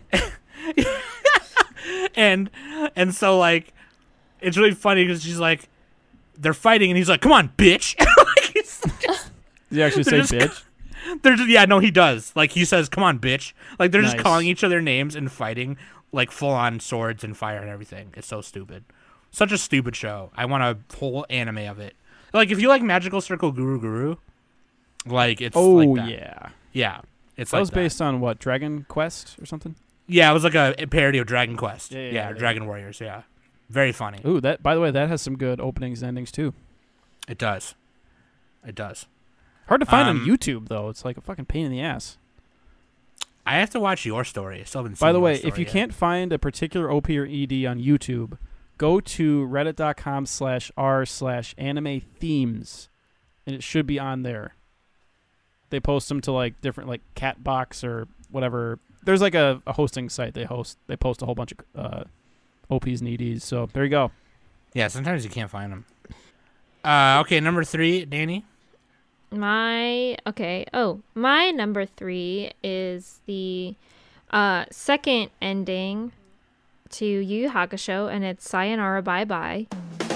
and and so like it's really funny because she's like they're fighting and he's like, come on bitch. Like, he's just, Did you actually say They're just- bitch? they're just, yeah no he does, like he says come on bitch, like they're just Nice. calling each other names and fighting like full on swords and fire and everything. It's so stupid, such a stupid show. I want a whole anime of it. Like if you like Magical Circle Guru Guru, like it's Oh, like that. yeah. yeah it's That like was that. based on what? Dragon Quest or something? Yeah, it was like a, a parody of Dragon Quest. Yeah, Yeah, yeah, yeah. Dragon Warriors. Yeah, very funny. Ooh, that. By the way, that has some good openings and endings too. It does. It does. Hard to find Um, on YouTube though. It's like a fucking pain in the ass. I have to watch Your Story. I still haven't seen By the Your way, Story if you yet. can't find a particular O P or E D on YouTube, go to reddit.com slash r slash anime themes, and it should be on there. They post them to like different like Catbox or whatever. There's like a, a hosting site they host. They post a whole bunch of uh, O Ps and E Ds. So there you go. Yeah, sometimes you can't find them. Uh, okay, number three, Danny. My okay. Oh, my number three is the uh, second ending to Yu Yu Hakusho, and it's Sayonara Bye Bye.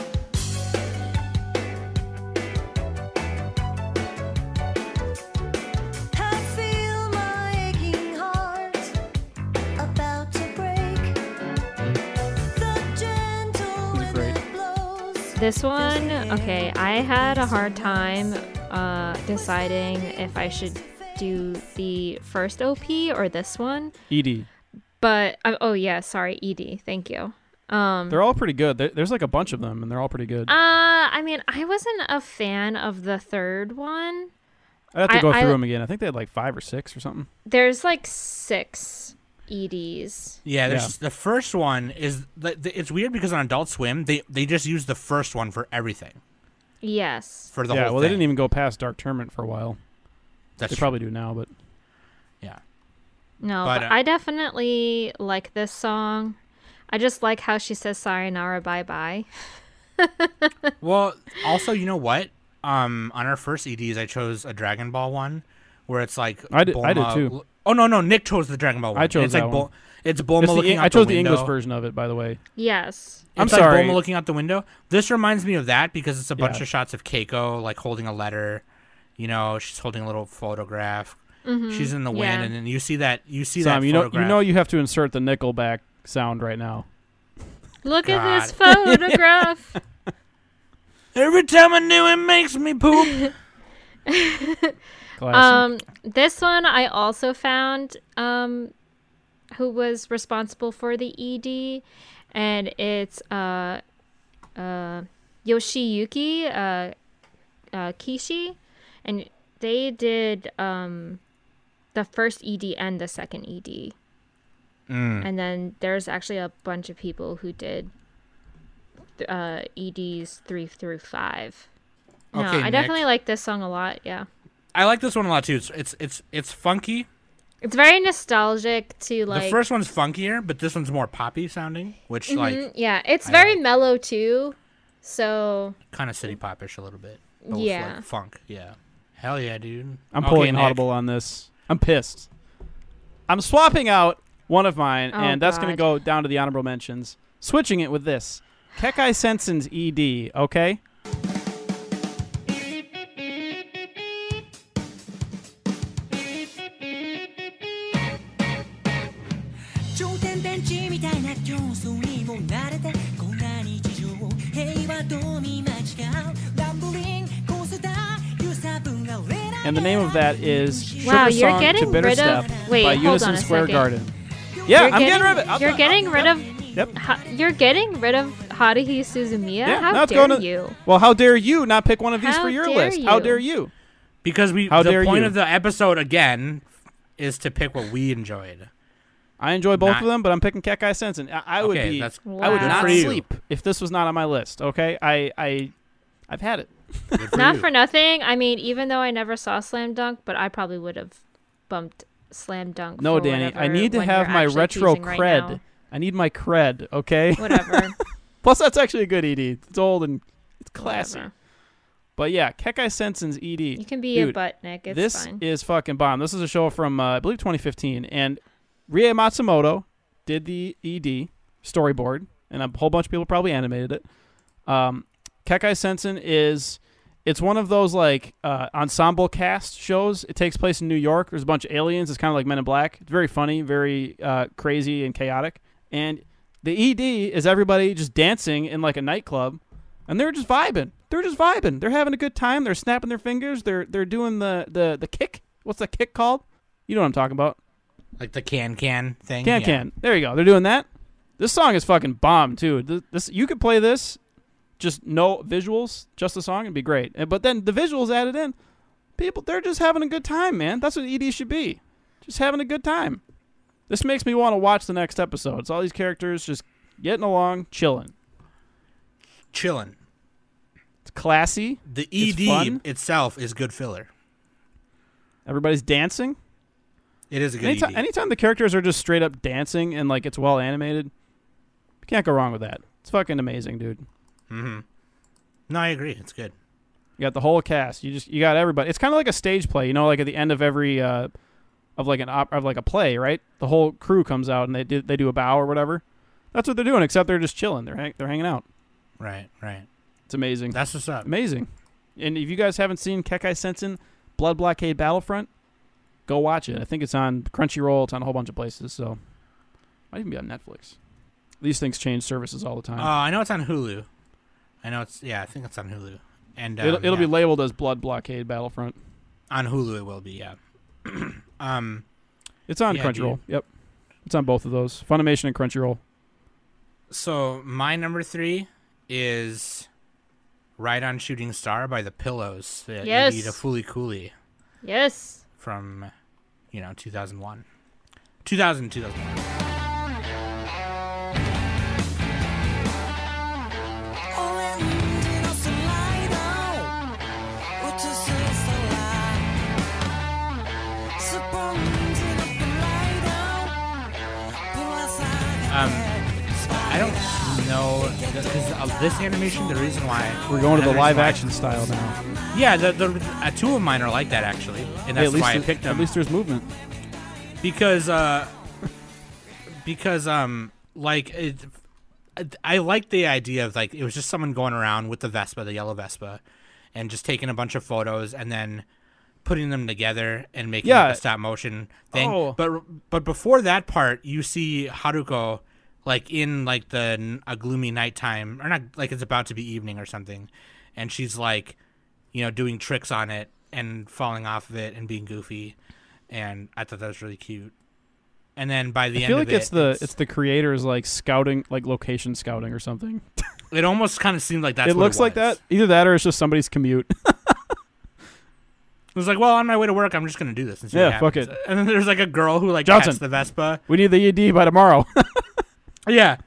I feel my aching heart about to break. The gentle He's wind great. that blows. This one, okay, I had a hard time uh, deciding if I should do the first O P or this one, Edie. but uh, oh yeah, sorry, Edie. Thank you. Um, They're all pretty good. There, there's like a bunch of them, and they're all pretty good. uh, I mean, I wasn't a fan of the third one. I'd have to I- go I- through them again. I think they had like five or six or something. There's like six E Ds. Yeah, there's Yeah. the first one is the, the, it's weird because on Adult Swim they they just use the first one for everything Yes. for the yeah, whole well, thing. they didn't even go past Dark Tournament for a while. That's They true. probably do now, but yeah. No, But, but, uh, I definitely like this song. I just like how she says sayonara bye bye. Well, also, you know what? Um, on our first E Ds, I chose a Dragon Ball one, where it's like I did- I did Bulma- too. Oh no, no, Nick chose the Dragon Ball one. I chose it's that like one. Bul- it's Bulma it's the, looking Eng- out I chose the the window. English version of it, by the way. Yes. It's I'm like sorry. Bulma looking out the window. This reminds me of that because it's a bunch Yeah. of shots of Keiko like holding a letter. You know, she's holding a little photograph. She's in the wind, yeah. and then you see that you see Sam, that you know, photograph. you know, you have to insert the Nickelback sound right now. Look at this God. photograph. Every time I do it makes me poop. Classic. um, this one I also found um, who was responsible for the E D, and it's uh, uh, Yoshiyuki uh, uh, Kishi, and they did um, the first E D and the second E D. Mm. And then there's actually a bunch of people who did uh, E Ds three through five. No, Okay, I Nick. definitely like this song a lot. Yeah, I like this one a lot too. It's it's it's, it's funky. it's very nostalgic to like. the first one's funkier, but this one's more poppy sounding, which Mhm, like yeah, it's I very like. mellow too. So kind of city popish a little bit. But with, Yeah. like, funk. Yeah. Hell yeah, dude. I'm Okay, pulling an Nick. audible on this. I'm pissed. I'm swapping out one of mine, Oh, and that's going to God. go down to the honorable mentions. Switching it with this. Kekai Sensen's E D, okay? 頂点ベンチみたいな競争にも慣れてこんな日常平和と見間違うランブリンコースター揺さぶられない And the name of that is Sugar Wow, you're Song getting to Bitter rid of- Step wait, by hold Unison on a Square second. Garden. Yeah, You're I'm getting, getting, rid of it. I'll- You're I'll- getting I'll- rid yep. of. Yep. Ha- you're getting rid of Haruhi Suzumiya. Yeah, How now it's dare going to, you? Well, how dare you not pick one of these How for your dare list? How you? dare you? Because we How the dare point you. of the episode again is to pick what we enjoyed. I enjoy both Not- of them, but I'm picking Kekai Sensen. I, I would Okay, be. that's I would Wow. not Good for you. sleep if this was not on my list. Okay, I, I, I've had it. Good for Not you. for nothing. I mean, even though I never saw Slam Dunk, but I probably would have bumped Slam Dunk. No, for Danny, I whatever need to when have you're my actually retro choosing right cred. now. I need my cred. Okay. Whatever. Plus, that's actually a good E D. It's old and it's classy. Whatever. But yeah, Kekai Sensen's E D. You can be a Dude, butt, Nick. It's this fine. is fucking bomb. This is a show from uh, I believe twenty fifteen, and Rie Matsumoto did the E D storyboard, and a whole bunch of people probably animated it. Um, Kekai Sensen is it's one of those like uh, ensemble cast shows. It takes place in New York. There's a bunch of aliens. It's kind of like Men in Black. It's very funny, very uh, crazy and chaotic. And the E D is everybody just dancing in like a nightclub, and they're just vibing. They're just vibing. They're having a good time. They're snapping their fingers. They're they're doing the the the kick. What's the kick called? You know what I'm talking about. Like the can can thing. Can yeah. can. There you go. They're doing that. This song is fucking bomb too. This, this you could play this, just no visuals, just the song, it'd be great. And- But then the visuals added in, people they're just having a good time, man. That's what E D should be, just having a good time. This makes me want to watch the next episode. It's all these characters just getting along, chilling. Chillin'. It's classy. The E D fun. itself is good filler. Everybody's dancing. It is a good Anytime, E D. anytime the characters are just straight up dancing and like it's well animated, you can't go wrong with that. It's fucking amazing, dude. Mm-hmm. No, I agree. It's good. You got the whole cast. You just you got everybody. It's kind of like a stage play, you know, like at the end of every uh, of like an op- of like a play, right? The whole crew comes out and they do they do a bow or whatever. That's what they're doing, except they're just chilling. They're hang- they're hanging out. Right, right. It's amazing. That's what's up. Amazing. And if you guys haven't seen Kekai Sensen Blood Blockade Battlefront, go watch it. I think it's on Crunchyroll. It's on a whole bunch of places, so might even be on Netflix. These things change services all the time. Uh, I know it's on Hulu. I know it's yeah. I think it's on Hulu. And um, it'll it'll yeah. be labeled as Blood Blockade Battlefront. on Hulu. It will be yeah. um, It's on Yeah, Crunchyroll. Yep. It's on both of those. Funimation and Crunchyroll. so my number three is Ride on Shooting Star by the Pillows. The Yes. E D to Fooly Cooley Yes. from, you know, two thousand one. two thousand, two thousand one. Um, I don't know, because of this animation, the reason why... We're going to the and live reason why- action style now. Yeah, the, the, uh, two of mine are like that, actually. And Hey, that's at least why I there- picked them. At least there's movement. because uh because um like it, I like the idea of like it was just someone going around with the Vespa, the yellow Vespa, and just taking a bunch of photos and then putting them together and making Yeah. like a stop motion thing. Oh. But but before that part, you see Haruko like in like the n- a gloomy nighttime, or not, like it's about to be evening or something, and she's like, you know, doing tricks on it and falling off of it and being goofy, and I thought that was really cute. And then by the I end feel of like it's it, the it's, the creators like scouting, like location scouting or something. it almost kind of seemed like that's it what looks it like was. that. Either that or it's just somebody's commute. It was like, well, on my way to work, I'm just gonna do this and see Yeah, what fuck happens. And then there's like a girl who like Johnson. pets the Vespa. We need the E D by tomorrow. Yeah.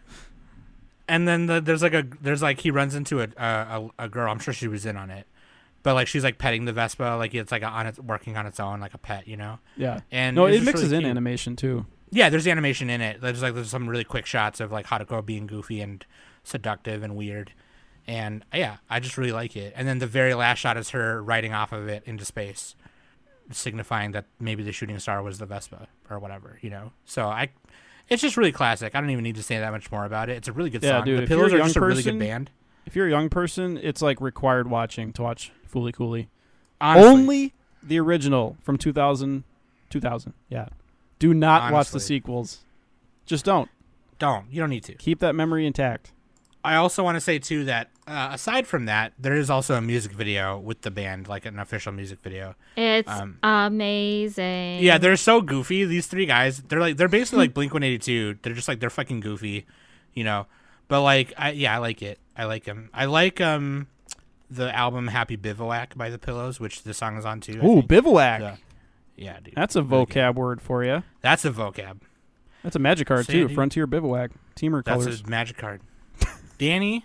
And then the, there's like a there's like he runs into a, a a girl. I'm sure she was in on it, but like she's like petting the Vespa, like it's like on its working on its own, like a pet, you know. Yeah. And No, it's it just mixes really in cute. animation too. Yeah, there's animation in it. There's like there's some really quick shots of like Haruko being goofy and seductive and weird, and yeah, I just really like it. And then the very last shot is her riding off of it into space, signifying that maybe the shooting star was the Vespa or whatever, you know. So I, it's just really classic. I don't even need to say that much more about it. It's a really good Yeah, song. dude, The if you're Pillows a are young just a really person- good band. If you're a young person, it's like required watching to watch Fooly Cooley. Honestly. Only the original from two thousand. two thousand. Yeah. Do not watch the Honestly. sequels. Just don't. Don't. You don't need to. Keep that memory intact. I also want to say too that uh, aside from that, there is also a music video with the band, like an official music video. It's Um, amazing. Yeah, they're so goofy. These three guys, they're like they're basically like Blink one eighty-two. They're just like they're fucking goofy, you know. But like, I yeah, I like it. I like them. I like um the album Happy Bivouac by the Pillows, which the song is on too. I Ooh, think. bivouac. Yeah. Yeah, dude. That's a Really good. vocab word for you. That's a vocab. That's a magic card Say too. it, dude. Frontier bivouac. Teamer That's colors. a magic card. Danny,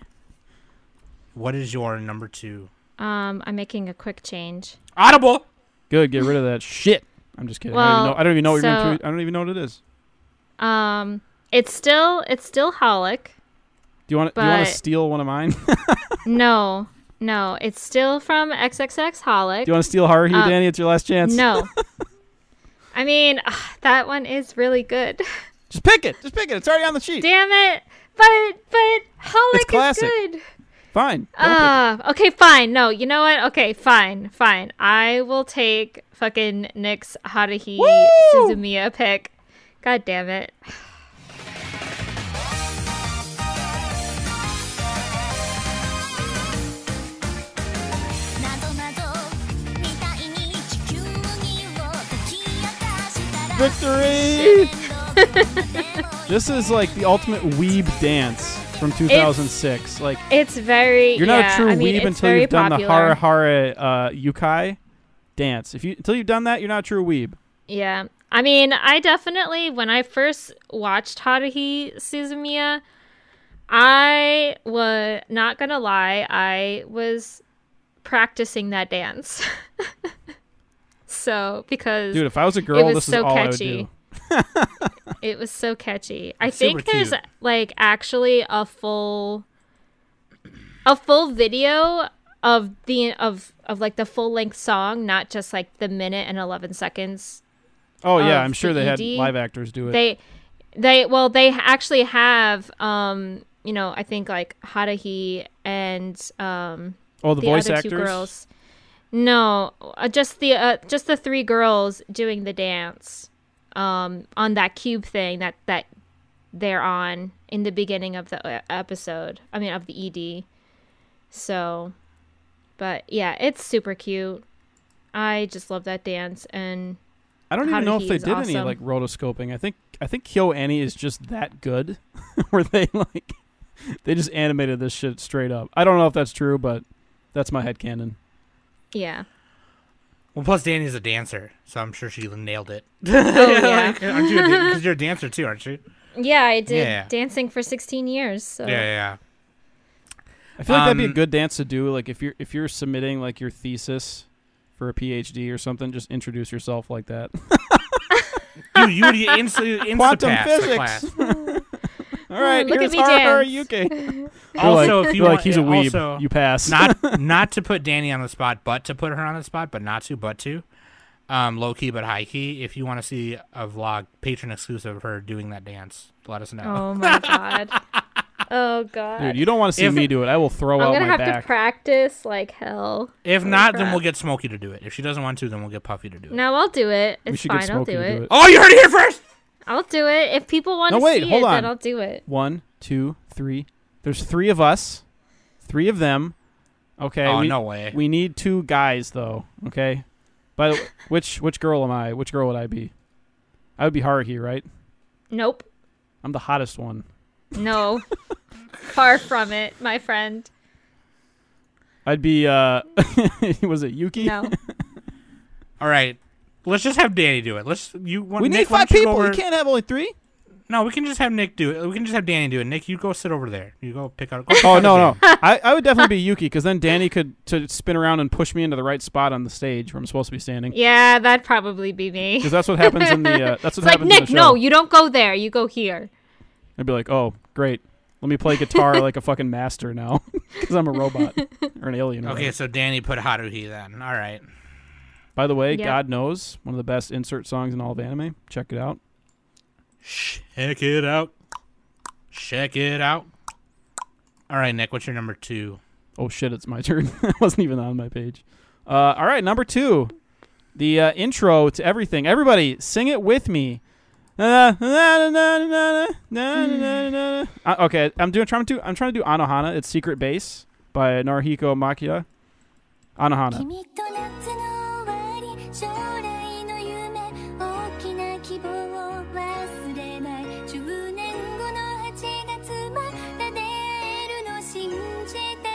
what is your number two? Um, I'm making a quick change. Audible. Good. Get rid of that shit. I'm just kidding. I, Well, don't even know, I don't even know what you're so- going to. I don't even know what it is. Um, it's still it's still Holic. Do you want? Do you want but- to steal one of mine? do No, no, it's still from X X X Holic. you want to steal Haruhi, Uh, Danny? It's your last chance. No. I mean, ugh, that one is really good. Just pick it. Just pick it. It's already on the sheet. Damn it. But but Holic It's classic. is good. Fine. Don't pick it. Ah, okay, fine. No, you know what? Okay, fine, fine. I will take fucking Nick's Haruhi Woo! Suzumiya pick. God damn it. Victory! This is like the ultimate weeb dance from two thousand six. Like It's very you're not yeah, a true I mean, weeb it's until very you've done the popular. hara hara uh, yukai dance. If you until you've done that, you're not a true weeb. Yeah. I mean, I definitely, when I first watched Haruhi Suzumiya, I was not going to lie, I was practicing that dance. So, because Dude, if I was a girl, was this so is all catchy. I would do. it was so catchy. I It's think super there's cute. like actually a full a full video of the of of like the full length song, not just like the minute and eleven seconds. Oh yeah, of I'm sure the they had E D. live actors do it. They they well they actually have um you know, I think like Haruhi and um oh, the, the voice other actors. two girls. No, uh, just the uh, just the three girls doing the dance um, on that cube thing that that they're on in the beginning of the uh, episode. I mean, of the E D. So, but yeah, it's super cute. I just love that dance, and I don't even know if they Haruhi is did any awesome. like rotoscoping. I think I think Kyo Annie is just that good, where they like they just animated this shit straight up. I don't know if that's true, but that's my headcanon. Yeah. Well, plus Danny's a dancer, so I'm sure she nailed it. Oh yeah. Like, aren't you? Because you're a dancer too, aren't you? Yeah, I did Yeah. dancing for sixteen years. So. Yeah, yeah. I feel like that'd be a Um, good dance to do. Like if you're if you're submitting like your thesis for a PhD or something, just introduce yourself like that. Dude, you would get instantly Quantum insta-pass the physics. class. All right, Look at here's me Har dance. Yuki. Also, like, if you they're want, like he's a weeb, also, you pass. not not to put Danny on the spot, but to put her on the spot, but not to, but to. Um, low key but high key. If you want to see a vlog, patron exclusive of her doing that dance, let us know. Oh my god. Oh god. Dude, you don't want to see If- me do it. I will throw I'm out gonna my have back. to practice like hell. If Holy not, then crap. we'll get Smokey to do it. If she doesn't want to, then we'll get Puffy to do it. No, I'll do it. we It's should fine. get I'll Smokey do to it. do it. Oh, you heard it here first. I'll do it. If people want No, to wait, see hold it, on. then I'll do it. One, two, three. There's three of us, three of them. Okay. Oh, we, no way. We need two guys though. Okay. By the way, which which girl am I? Which girl would I be? I would be Haruhi, right? Nope. I'm the hottest one. No. Far from it, my friend. I'd be. uh Was it Yuki? No. All right, let's just have Danny do it. Let's you. Want, We Nick, need why five don't you go people. over- You can't have only three. No, we can just have Nick do it. We can just have Danny do it. Nick, you go sit over there. You go pick out. Go pick Oh out a no game. no. I, I would definitely be Yuki because then Danny could to spin around and push me into the right spot on the stage where I'm supposed to be standing. Yeah, that'd probably be me. Because that's what happens in the. Uh, that's what It's like, happens Nick, in the show. no, you don't go there. You go here. I'd be like, oh great, let me play guitar like a fucking master now because I'm a robot or an alien. or Okay, whatever. so Danny put Haruhi then. All right. By the way, Yeah. God Knows, one of the best insert songs in all of anime. Check it out. Check it out. Check it out. All right, Nick, what's your number two? Oh shit, it's my turn. I wasn't even on my page. Uh, all right, number two, the uh, intro to everything. Everybody, sing it with me. Uh, na, na, na, na, na, na, na, na. Uh, okay, I'm doing. Trying to. Do, I'm trying to do Anohana. It's Secret Base by Naruhiko Makia. Anohana. 君と夏の終わり将来の夢大きな希望を忘れないじゅうねんごのはちがつまた出会えるの信じて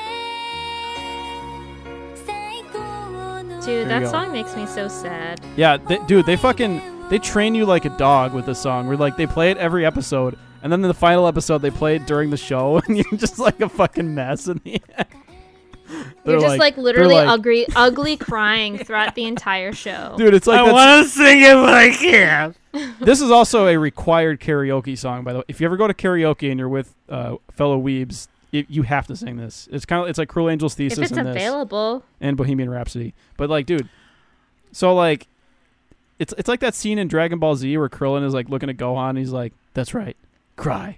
最高の Dude, you that go. song makes me so sad. Yeah, they, dude, they fucking they train you like a dog with this song. Where like they play it every episode, and then in the final episode they play it during the show, and you're just like a fucking mess in the end. You're They're just like, they're literally like, ugly, ugly crying throughout the entire show. Dude, it's like I that's- want to sing it, but I can't. this is also a required karaoke song, by the way. If you ever go to karaoke and you're with uh, fellow weebs, it, you have to sing this. It's kind of it's like Cruel Angel's if Thesis it's and this available. and Bohemian Rhapsody. But like, dude, so like, it's it's like that scene in Dragon Ball Z where Krillin is like looking at Gohan. And he's like, "That's right, cry."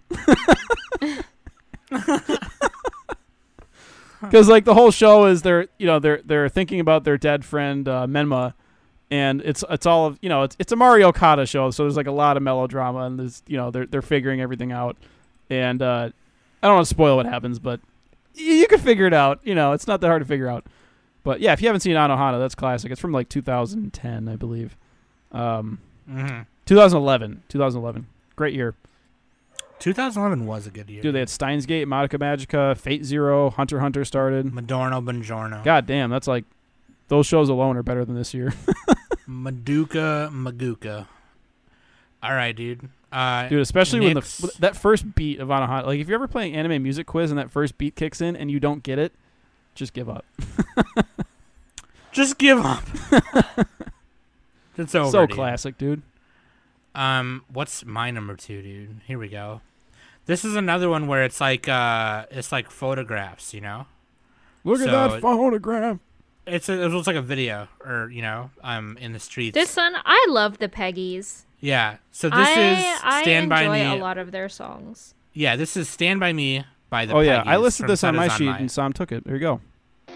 Because like the whole show is they're you know they're they're thinking about their dead friend uh, Menma, and it's it's all of you know it's it's a Mario Kata show, so there's like a lot of melodrama and there's you know they're they're figuring everything out, and uh, I don't want to spoil what happens, but y- you can figure it out. You know, it's not that hard to figure out. But yeah, if you haven't seen Anohana, that's classic. It's from like two thousand ten, I believe. Um, Mm-hmm. twenty eleven, twenty eleven, great year. twenty eleven was a good year. Dude, they had Steins Gate, Madoka Magica, Fate Zero, Hunter x Hunter started. Madorno Bongiorno. God damn, that's like those shows alone are better than this year. Maduka Maguka. All right, dude. Uh, Dude, especially when the Nick's- f- that first beat of Anohana, like if you're ever playing anime music quiz and that first beat kicks in and you don't get it, just give up. Just give up. It's over. so dude. classic, dude. Um, what's my number two, dude? Here we go. This is another one where it's like uh, it's like photographs, you know. Look So- at that photograph. It's a, it looks like a video, or you know, um, in the streets. This one, I love the Peggies. yeah. So this I, is I Stand enjoy by Me. a lot of their songs. Yeah, this is Stand by Me by the. Oh yeah, I Peggies listed from this on my Seta sheet Zanmai. and Sam took it. There you go.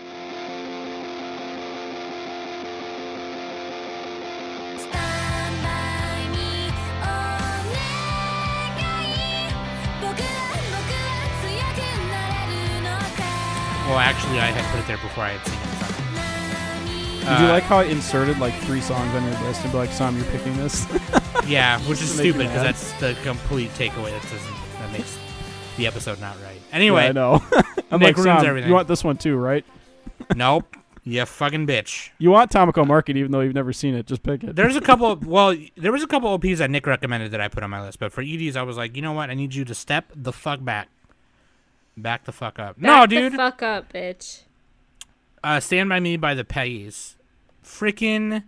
Stand by me お願い僕は僕は強くなれるのか Well, actually, I had put it there before I had seen it. So. 何 Did you like how I inserted like three songs on your list and be like, Sam, you're picking this? Yeah, which is To make you stupid because mad. that's the complete takeaway. That doesn't that makes the episode not right. Anyway, Yeah, I know. I'm Nick like, ruins Sam, everything. you want this one too, right? nope, you fucking bitch. You want Tomoko Market even though you've never seen it. Just pick it. There's a couple. Well, there was a couple O Ps that Nick recommended that I put on my list, but for E Ds, I was like, you know what? I need you to step the fuck back, back the fuck up. no, Back dude. the fuck up, bitch. uh, Stand by Me by the Peggies. Freaking.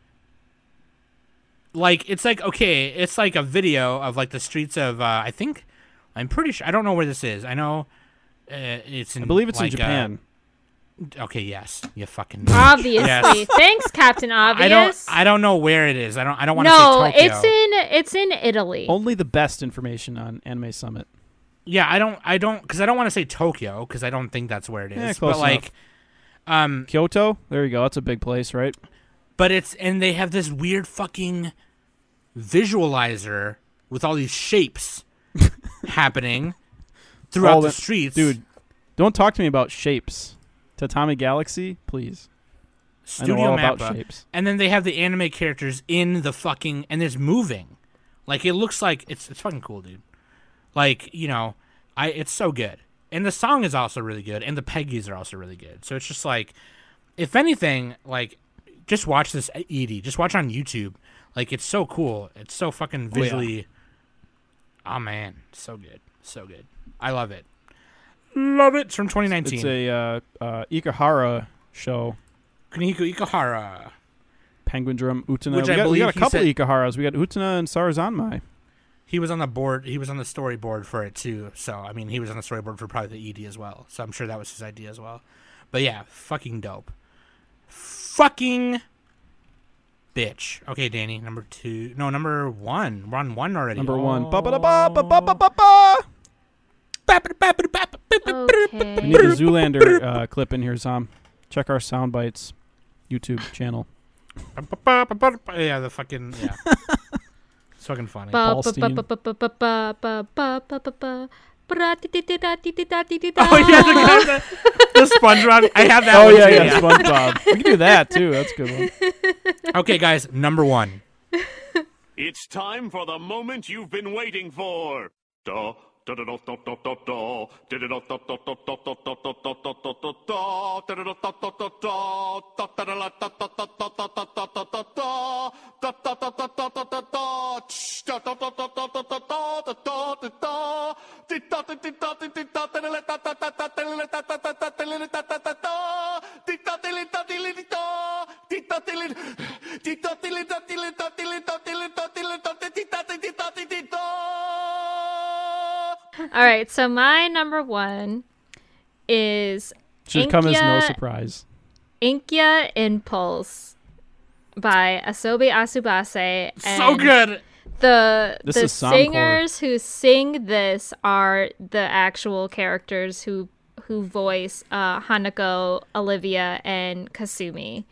Like it's like okay, it's like a video of like the streets of uh, I think I'm pretty sure I don't know where this is. I know uh, it's in. I believe it's like, in Japan. Uh, okay, yes, you fucking. Obviously. Yes. Thanks, Captain Obvious. I don't. I don't know where it is. I don't. I don't want to no, say Tokyo. it's in it's in Italy. Only the best information on Anime Summit. Yeah, I don't. I don't because I don't want to say Tokyo because I don't think that's where it is. Yeah, close but like, um, Kyoto? There you go. That's a big place, right? but it's and they have this weird fucking visualizer with all these shapes happening throughout All the that- streets, Dude, don't talk to me about shapes. Tatami Galaxy, please. I know Studio all Mappa. about shapes. And then they have the anime characters in the fucking and it's moving, like it looks like it's it's fucking cool, dude. Like you know, I it's so good, and the song is also really good, and the Peggies are also really good. So it's just like, if anything, like just watch this E D, just watch on YouTube. Like it's so cool, it's so fucking Oh, yeah. visually. Oh man, so good, so good. I love it, love it. It's from twenty nineteen. It's a uh, uh, Ikahara show. Kunihiko Ikuhara. Penguin Drum, Utena. Which we, I got, we got a believe he couple said- Ikaharas. We got Utena and Sarazanmai. He was on the board. He was on the storyboard for it too. So I mean, he was on the storyboard for probably the E D as well. So I'm sure that was his idea as well. But yeah, fucking dope. Fucking bitch. Okay, Danny, number two. No, number one. We're on one already. Number Oh. one. Ba ba da ba ba ba ba ba ba. Okay. We need the Zoolander uh, clip in here, Sam. Check our sound bites YouTube channel. Yeah, the fucking yeah. It's fucking funny. Ba- ba- Ballstein. ba- ba- ba- ba- ba- ba- ba- ba- ba- ba. Bra-di-di-di-da-di-di-da-di-di-da. Oh yeah, the, the, the SpongeBob. I have that. Oh one yeah, too, yeah, SpongeBob. We can do that too. That's a good one. Okay, guys, number one. It's time for the moment you've been waiting for. Da, da, da, da, da, da, da, da. Da, da, da, da, da, da, da, da, da, da, da, da, da, da, da. Da, da, da, da, da, da, da. Da, da, da, da, da, da, da, da, da, da, da, da, da, da. Da, da, da, da, da, da, da, da. Tsh, da, da, da, da, da, da, da, da, da, da, da, da. Di, da, di, di, da, di, di, da, da, da, da, da, da, da, da, da, da, da, da, da, da, da, da, da, da. Di, da, di, li, da, di, li, di, da. Di, da, di, li, di, da, di, li, da, di, li, da, di, li, da, di, li, da, di, li, da, di, di, da, di, di, da, di, di, da. All right, so my number one is Should come as no Inkya- surprise. Inkya Impulse by Asobi Asubase. And So good. The This the is Somcore. singers who sing this are the actual characters who who voice uh, Hanako, Olivia, and Kasumi.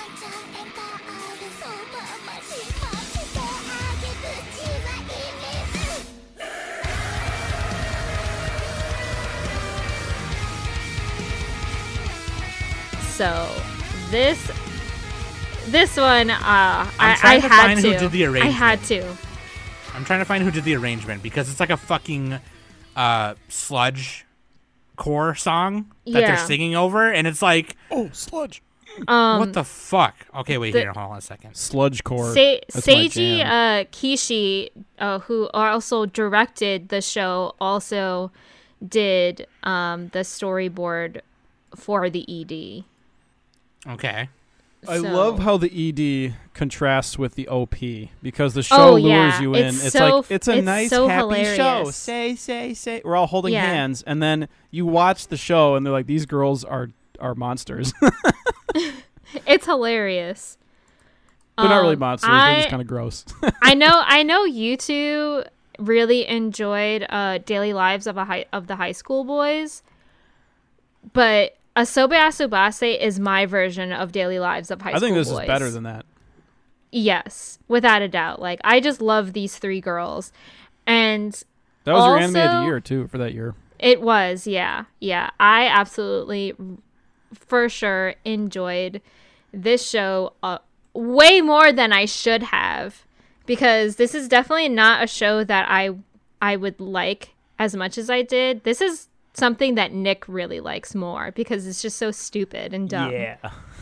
So this this one, uh, I, I trying to had find to. who did the I had arrangement. to. I'm trying to find who did the arrangement because it's like a fucking uh, sludge core song that Yeah. they're singing over, and it's like, Oh, sludge. Um, what the fuck? Okay, wait the- here, hold on a second. Sludge core. Sa- That's my Seiji jam. uh, Kishi, uh, who also directed the show, also did um, the storyboard for the E D. Okay, I So- love how the E D contrasts with the O P because the show Oh, lures yeah. you in. It's It's, so like it's a it's nice so happy show. hilarious. Say say say. We're all holding Yeah. hands, and then you watch the show, and they're like, "These girls are are monsters." It's hilarious. They're not really Um, monsters. They're I- just kind of gross. I know I know you two really enjoyed uh, Daily Lives of a high, of the High School Boys, but Asobi Asubase is my version of Daily Lives of High I School think this Boys. is better than that. Yes, without a doubt. Like I just love these three girls, and That was your anime of the Also- year too for that year. it was yeah yeah. I absolutely, for sure, enjoyed this show uh, way more than I should have, because this is definitely not a show that I I would like as much as I did. This is something that Nick really likes more because it's just so stupid and dumb. Yeah.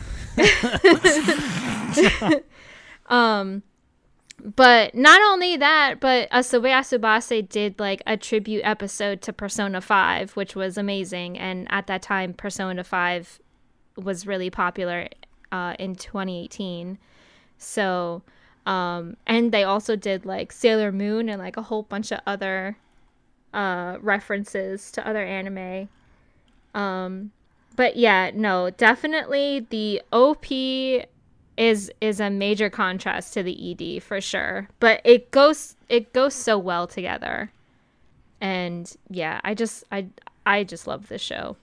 um, but not only that, but Asobe Asubase did like a tribute episode to Persona five, which was amazing. And at that time, Persona five was really popular uh, in twenty eighteen. So, um, and they also did like Sailor Moon and like a whole bunch of other uh, references to other anime. Um, but yeah, no, definitely the O P is is a major contrast to the E D for sure. But it goes it goes so well together. And yeah, I just I I just love this show.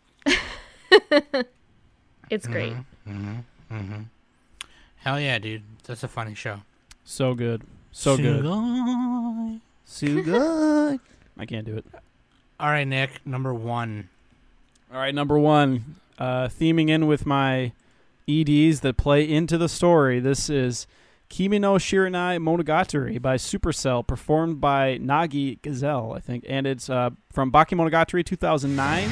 It's great. Mm-hmm, mm-hmm, mm-hmm. Hell yeah, dude. That's a funny show. So good. So good. Sugoi. So good. I can't do it. All right, Nick, number one. All right, number one. Uh, theming in with my E Ds that play into the story. This is Kimi no Shiranai Monogatari by Supercell, performed by Nagi Gazelle, I think. And it's uh, from Bakemonogatari two thousand nine.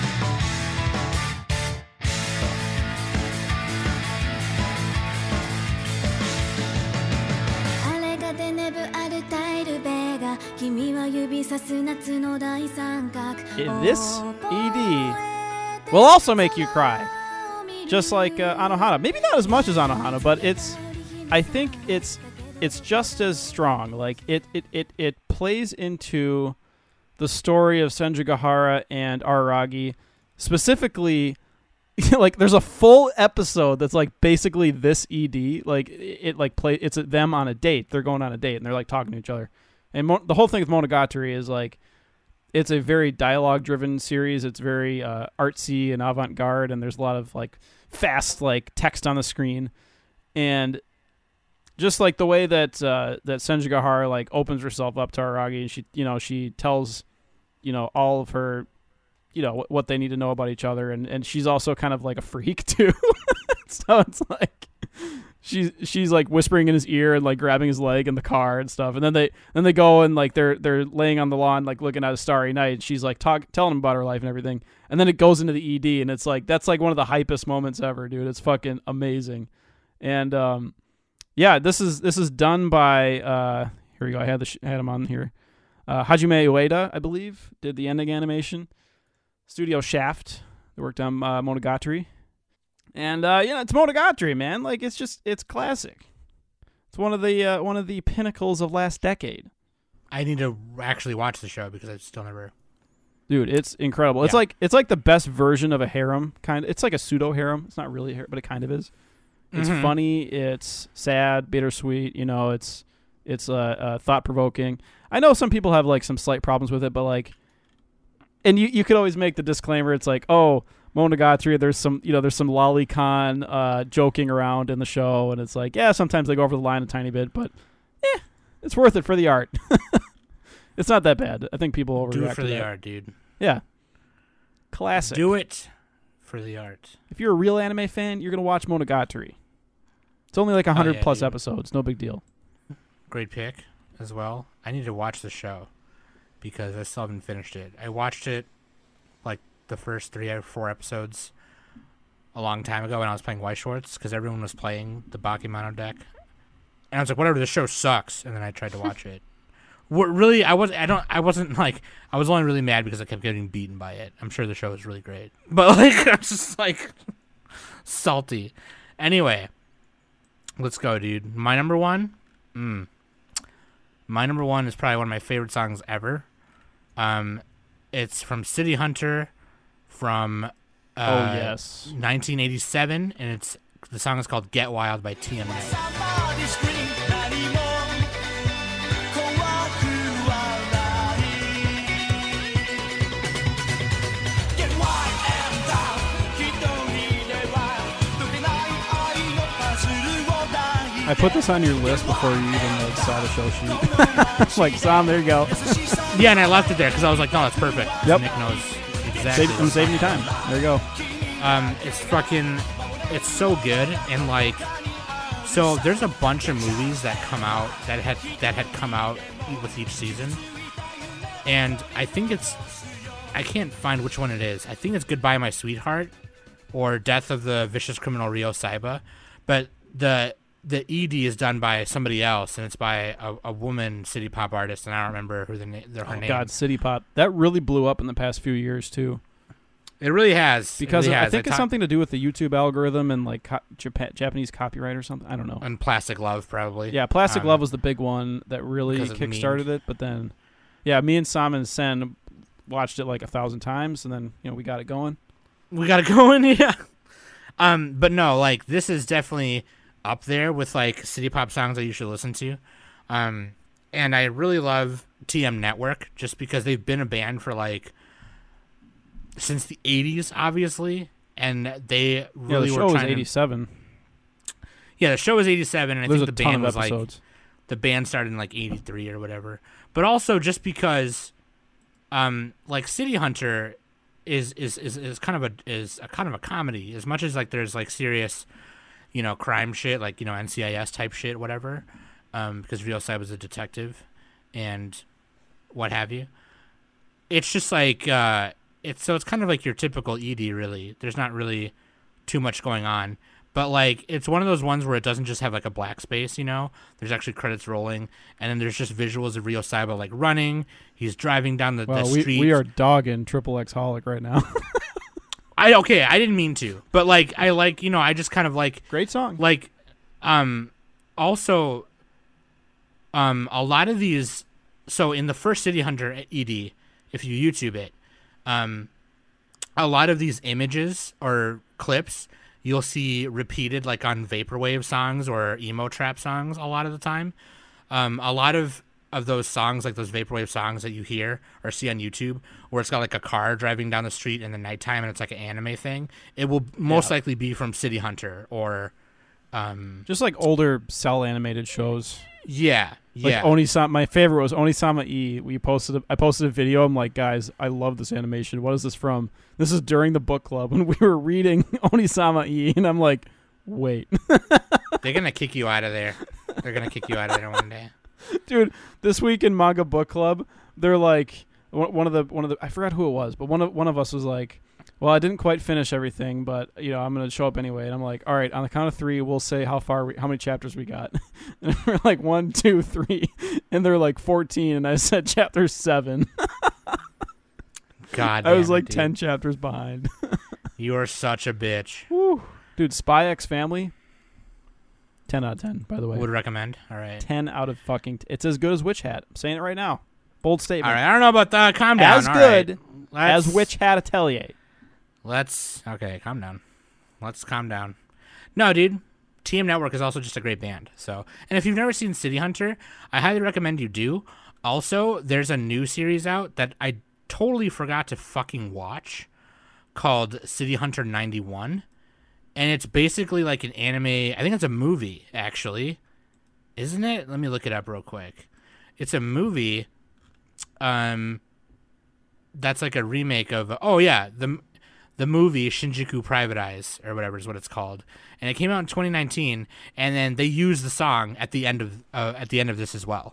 あれがデネブアルタイルベガ君は指さす夏の大三角 This E D will also make you cry, just like uh, Anohana. Maybe not as much as Anohana, but it's. I think it's it's just as strong. Like it it it it plays into the story of Senjugahara and Araragi, specifically. Like there's a full episode that's like basically this E D. Like it, it like play. It's them on a date. They're going on a date and they're like talking to each other. And mo- the whole thing with Monogatari is like. It's a very dialogue-driven series. It's very uh, artsy and avant-garde, and there's a lot of like fast like text on the screen, and just like the way that uh, that Senjugahara like opens herself up to Araragi, and she you know she tells you know all of her you know what, what they need to know about each other, and, and she's also kind of like a freak too. So it's like she's she's like whispering in his ear and like grabbing his leg in the car and stuff, and then they then they go and like they're they're laying on the lawn like looking at a starry night, and she's like talk telling him about her life and everything, and then it goes into the E D, and it's like that's like one of the hypest moments ever, dude. It's fucking amazing. And um yeah, this is this is done by uh here we go. I had the sh- I had him on here. Uh, Hajime Ueda, I believe, did the ending animation. Studio Shaft. They worked on uh, Monogatari. And uh, you know, it's Monogatari, man. Like it's just it's classic. It's one of the uh, one of the pinnacles of last decade. I need to actually watch the show because I still never. Dude, it's incredible. It's Yeah. like it's like the best version of a harem kind. Of, it's like a pseudo harem. It's not really a harem, but it kind of is. It's Mhm. funny. It's sad, bittersweet. You know, it's it's uh, uh, thought provoking. I know some people have like some slight problems with it, but like, and you you could always make the disclaimer. It's like, oh, Monogatari, there's some, you know, there's some lolicon uh, joking around in the show, and it's like, yeah, sometimes they go over the line a tiny bit, but eh, it's worth it for the art. It's not that bad. I think people overreact Do it for to the that. art, dude. Yeah. Classic. Do it for the art. If you're a real anime fan, you're going to watch Monogatari. It's only like one hundred yeah, plus dude. episodes. No big deal. Great pick as well. I need to watch the show because I still haven't finished it. I watched it like the first three or four episodes a long time ago when I was playing White Shorts because everyone was playing the Bakemono deck, and I was like, whatever, this show sucks. And then I tried to watch it. What really, I was, I don't, I wasn't like, I was only really mad because I kept getting beaten by it. I'm sure the show is really great, but like, I'm just like salty. Anyway, let's go, dude. My number one. Mm. My number one is probably one of my favorite songs ever. Um, it's from City Hunter, from uh, Oh, yes. nineteen eighty-seven, and it's the song is called "Get Wild" by T M A. I put this on your list before you even like saw the show sheet. Like, Sam, there you go. Yeah, and I left it there because I was like, no, that's perfect. Yep. Nick knows exactly. Save, what I'm I'm saving you talking time. There you go. about. Um, it's fucking it's so good, and like, so there's a bunch of movies that come out that had that had come out with each season, and I think it's, I can't find which one it is. I think it's Goodbye My Sweetheart, or Death of the Vicious Criminal Ryo Saiba, but the the E D is done by somebody else, and it's by a, a woman city pop artist, and I don't remember who the na- her Oh name. God, City Pop. That really blew up in the past few years too. It really has Because it really I has. think I it's talk- something to do with the YouTube algorithm and like co- Japa- Japanese copyright or something. I don't know. and Plastic Love probably. Yeah, Plastic Um, Love was the big one that really because of the kickstarted meme. it. But then, yeah, me and Sam and Sen watched it like a thousand times, and then you know we got it going. We got it going, yeah. Um, but no, like this is definitely up there with like city pop songs that you should listen to. Um, and I really love T M Network just because they've been a band for like since the eighties, obviously, and they Yeah, really the were show was trying to- eighty-seven. Yeah, the show was eighty-seven, and I There's think a the ton band of was like episodes. the band started in like eighty-three or whatever. But also just because um like City Hunter is is is, is kind of a is a kind of a comedy, as much as like there's like serious, you know, crime shit, like, you know, N C I S type shit, whatever. Um because Ryo Saiba was a detective and what have you. It's just like uh it's so it's kind of like your typical E D, really. There's not really too much going on. But, like, it's one of those ones where it doesn't just have, like, a black space, you know? There's actually credits rolling, and then there's just visuals of Ryo Saiba, like, running. He's driving down the, Well, the we, street. we are dogging Triple X Holic right now. I Okay, I didn't mean to. But, like, I like, you know, I just kind of, like, Great song. like, um, also, um, a lot of these, so in the first City Hunter E D, if you YouTube it, um, a lot of these images or clips you'll see repeated like on vaporwave songs or emo trap songs a lot of the time. Um, a lot of, of those songs, like those vaporwave songs that you hear or see on YouTube, where it's got like a car driving down the street in the nighttime and it's like an anime thing, it will most Yeah. likely be from City Hunter or, um, Just like older cell animated shows. yeah, Like yeah. Onisama, my favorite was Onisama E. We posted, a, I posted a video. I'm like, guys, I love this animation. What is this from? This is during the book club when we were reading Onisama E, and I'm like, wait, They're gonna kick you out of there. They're gonna kick you out of there one day. dude. This week in manga book club, they're like, one one of the one of the I forgot who it was, but one of one of us was like, well, I didn't quite finish everything, but you know, I'm gonna show up anyway. And I'm like, all right, on the count of three, we'll say how far, we, how many chapters we got. And we're like one, two, three, and they're like fourteen, and I said chapter seven. God, I was damn it, like dude. ten chapters behind. You are such a bitch. Woo. Dude, Spy X Family, ten out of ten, by the way. Would recommend. All right. ten out of fucking... T- it's as good as Witch Hat. I'm saying it right now. Bold statement. All right. I don't know about that. Calm down. As All good right. as Let's- Witch Hat Atelier. Let's okay, calm down. Let's calm down. No, dude. T M Network is also just a great band. So, and if you've never seen City Hunter, I highly recommend you do. Also, there's a new series out that I totally forgot to fucking watch called City Hunter ninety-one, and it's basically like an anime. I think it's a movie, actually, isn't it? Let me look it up real quick. It's a movie. Um, that's like a remake of. Oh yeah, the. The movie Shinjuku Private Eyes, or whatever is what it's called, and it came out in twenty nineteen. And then they used the song at the end of uh, at the end of this as well.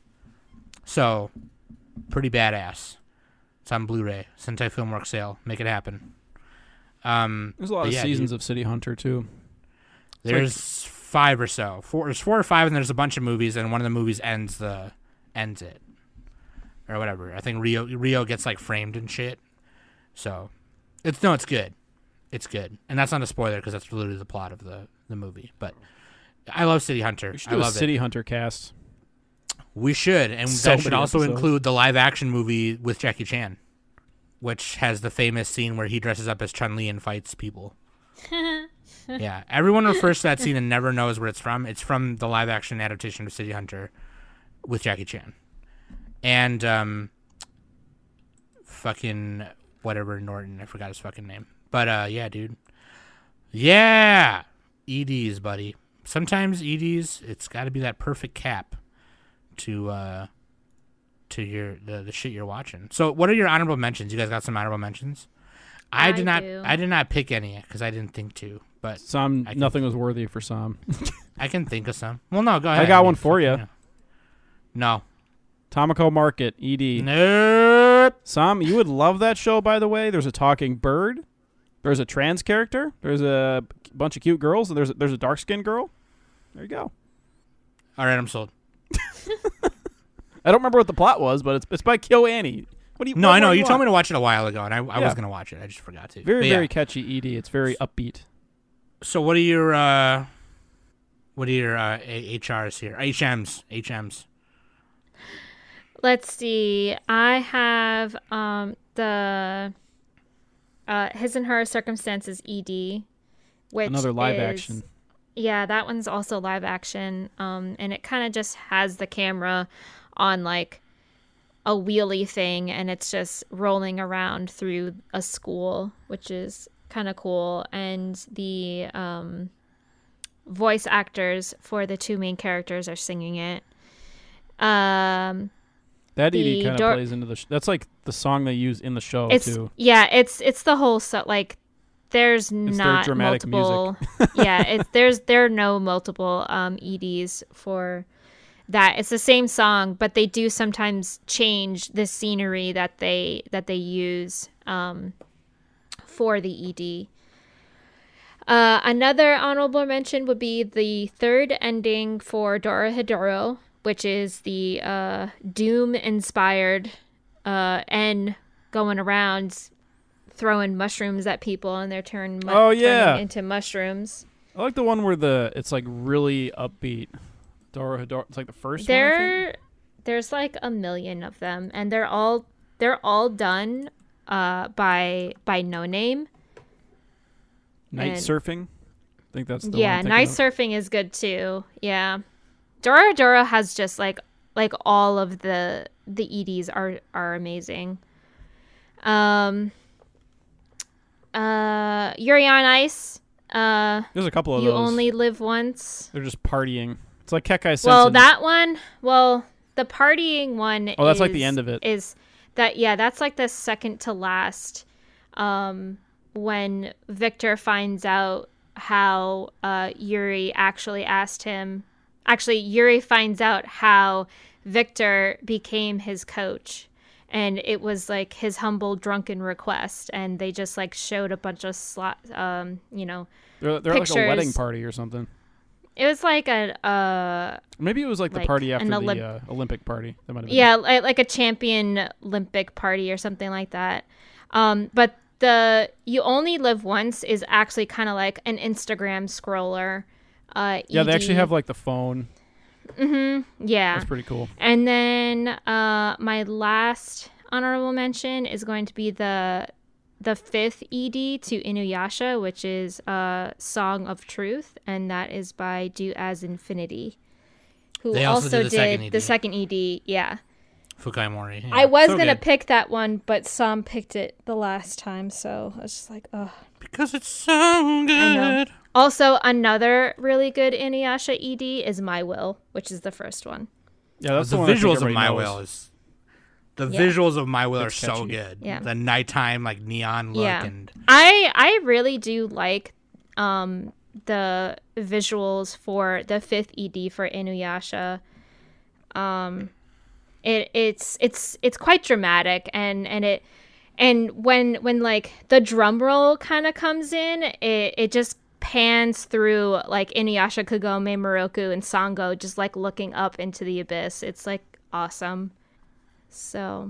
So, pretty badass. It's on Blu-ray. Sentai Filmworks sale. Make it happen. Um, There's a lot but of yeah, seasons dude, of City Hunter, too. There's five or so. Four. There's four or five, and there's a bunch of movies, and one of the movies ends the ends it, or whatever. I think Rio Rio gets like framed and shit. So. It's no, it's good. It's good, and that's not a spoiler because that's literally the plot of the, the movie. But I love City Hunter. We should I do a love City it. Hunter cast. We should, and So that should many also episodes. include the live action movie with Jackie Chan, which has the famous scene where he dresses up as Chun-Li and fights people. Yeah, everyone refers to that scene and never knows where it's from. It's from the live action adaptation of City Hunter with Jackie Chan, and um, fucking. Whatever Norton, I forgot his fucking name. But uh yeah, dude. Yeah. E Ds, buddy. Sometimes E Ds, it's gotta be that perfect cap to uh to your the, the shit you're watching. So what are your honorable mentions? You guys got some honorable mentions? I I did not. do. I did not pick any because I didn't think to. But Some I can- nothing was worthy for some. I can think of some. Well, no, go ahead. got mean, one for fuck, ya. know. No. Tomoko Market, E D. Nope. Sam, you would love that show, by the way. There's a talking bird. There's a trans character. There's a bunch of cute girls, and there's a, there's a dark skinned girl. There you go. All right, I'm sold. I don't remember what the plot was, but it's it's by Kyo Annie. What do you? No, what I know. more do You told want? me to watch it a while ago, and I, I Yeah. was gonna watch it. I just forgot to. Very But very yeah. catchy E D. It's very upbeat. So what are your uh, what are your uh, A- H Rs here? H Ms. H Ms. Let's see. I have um the uh His and Her Circumstances E D, which Another live is- action. Yeah, that one's also live action. Um, and it kind of just has the camera on like a wheelie thing, and it's just rolling around through a school, which is kind of cool. And the um, voice actors for the two main characters are singing it. Um, That E D the kind of Dor- plays into the. Sh- that's like the song they use in the show it's too. yeah, it's it's the whole so like. There's their not dramatic multiple. yeah, it's there's there are no multiple um, E Ds for that. It's the same song, but they do sometimes change the scenery that they that they use um, for the E D. Uh, another honorable mention would be the third ending for Dora Hedoro, which is the uh, Doom-inspired uh, N going around throwing mushrooms at people, and they're turned mu- Oh, yeah. turning into mushrooms. I like the one where the it's like really upbeat. Dora Hedoro. It's like the first one. I think? There, there's like a million of them, and they're all they're all done uh, by by No Name. Night and- surfing. I think that's the Yeah, one. I'm night thinking of. surfing is good too. Yeah, Dora Dora has just like like all of the the E Ds are are amazing. Um. Uh, Yuri on Ice. Uh, There's a couple of You those. Only Live Once. They're just partying. It's like Kekai Sensen. Well, that one. Well, the partying one. Oh, that's like the is- end of it. Is that yeah? That's like the second to last. Um, when Victor finds out how uh, Yuri actually asked him. Actually, Yuri finds out how Victor became his coach. And it was like his humble drunken request, and they just like showed a bunch of slot, um, you know, They're, they're like a wedding pictures. party or something. it was like a, uh, Maybe it was like the Like party after an the Olymp- uh, Olympic party. That might have been. yeah, like, like a champion Olympic party or something like that. Um, but the You Only Live Once is actually kind of like an Instagram scroller. Uh, Yeah, they actually E D. have like the phone. yeah. That's pretty cool. And then uh, my last honorable mention is going to be the the fifth E D to Inuyasha, which is uh, Song of Truth, and that is by Do As Infinity, who They also also, did the second did E D. the second E D. Yeah, Fukai Mori. Yeah. I was So gonna good. pick that one, but Sam picked it the last time, so I was just like, ugh. because it's so good. Also, another really good Inuyasha E D is My Will, which is the first one. Yeah, that's the the, one I think visuals of everybody My knows. Will is the Yeah. visuals of My Will are It's so catchy. good. Yeah. The nighttime like neon look Yeah. and I I really do like um the visuals for the fifth E D for Inuyasha. Um it it's it's it's quite dramatic, and and it and when when like the drum roll kind of comes in, it it just pans through like Inuyasha, Kagome, Moroku, and Sango just like looking up into the abyss. It's like awesome. So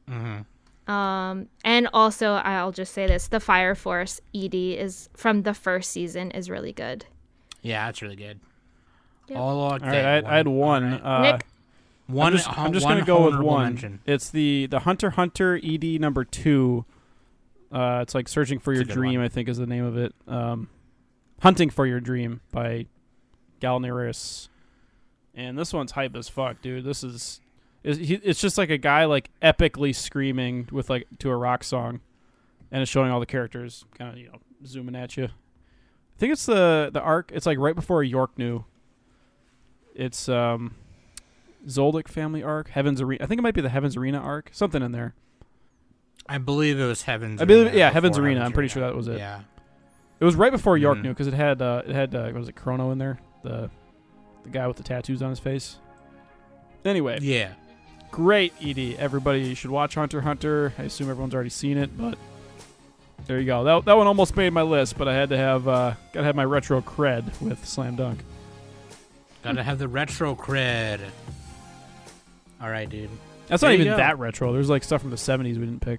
Um, and also, I'll just say this: the Fire Force E D is from the first season is really good. yeah, it's really good. Yep. All, All right, I, I had one. Uh, Nick, One. I'm just, I'm just one gonna go with honorable one. mention. It's the the Hunter x Hunter E D number two. Uh, it's like Searching for It's a Your good Dream, one. I think is the name of it. Um, Hunting for Your Dream by Galneris. And this one's hype as fuck, dude. This is, is he, it's just like a guy like epically screaming with like to a rock song, and it's showing all the characters kind of you know zooming at you. I think it's the the arc. It's like right before York New. It's um, Zoldyck family arc, Heaven's Arena. I think it might be the Heaven's Arena arc, something in there. I believe it was Heaven's. I believe, Arena yeah, Heaven's before Arena. I'm pretty sure that was it. Yeah. It was right before York Mhm. knew because it had uh, it had uh, was it Chrono in there, the the guy with the tattoos on his face. Anyway, Yeah. great E D. Everybody should watch Hunter x Hunter. I assume everyone's already seen it, but there you go. That that one almost made my list, but I had to have uh, gotta have my retro cred with Slam Dunk. Gotta have the retro cred. All right, dude. That's There not you even go. that retro. There's like stuff from the seventies we didn't pick.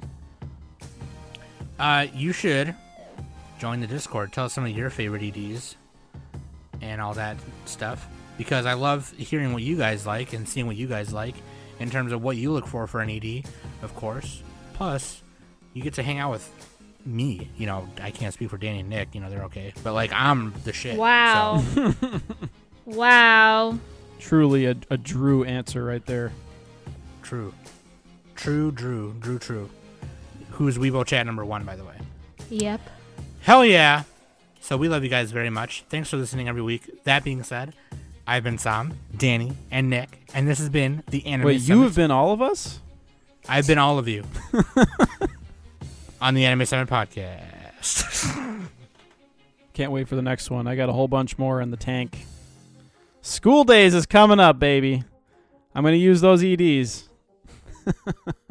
Uh, you should join the Discord. Tell us some of your favorite E Ds and all that stuff, because I love hearing what you guys like and seeing what you guys like in terms of what you look for for an E D, of course. Plus, you get to hang out with me. You know, I can't speak for Danny and Nick. You know, they're okay, but like I'm the shit. Wow. so- Wow. Truly a, a Drew answer right there. True. True, Drew. Drew, true. Who's Weibo Chat number one, by the way. Yep. Hell yeah. So we love you guys very much. Thanks for listening every week. That being said, I've been Sam, Danny, and Nick, and this has been the Anime Wait, you Summit. have been all of us? I've been all of you. On the Anime Summit podcast. Can't wait for the next one. I got a whole bunch more in the tank. School days is coming up, baby. I'm going to use those E Ds.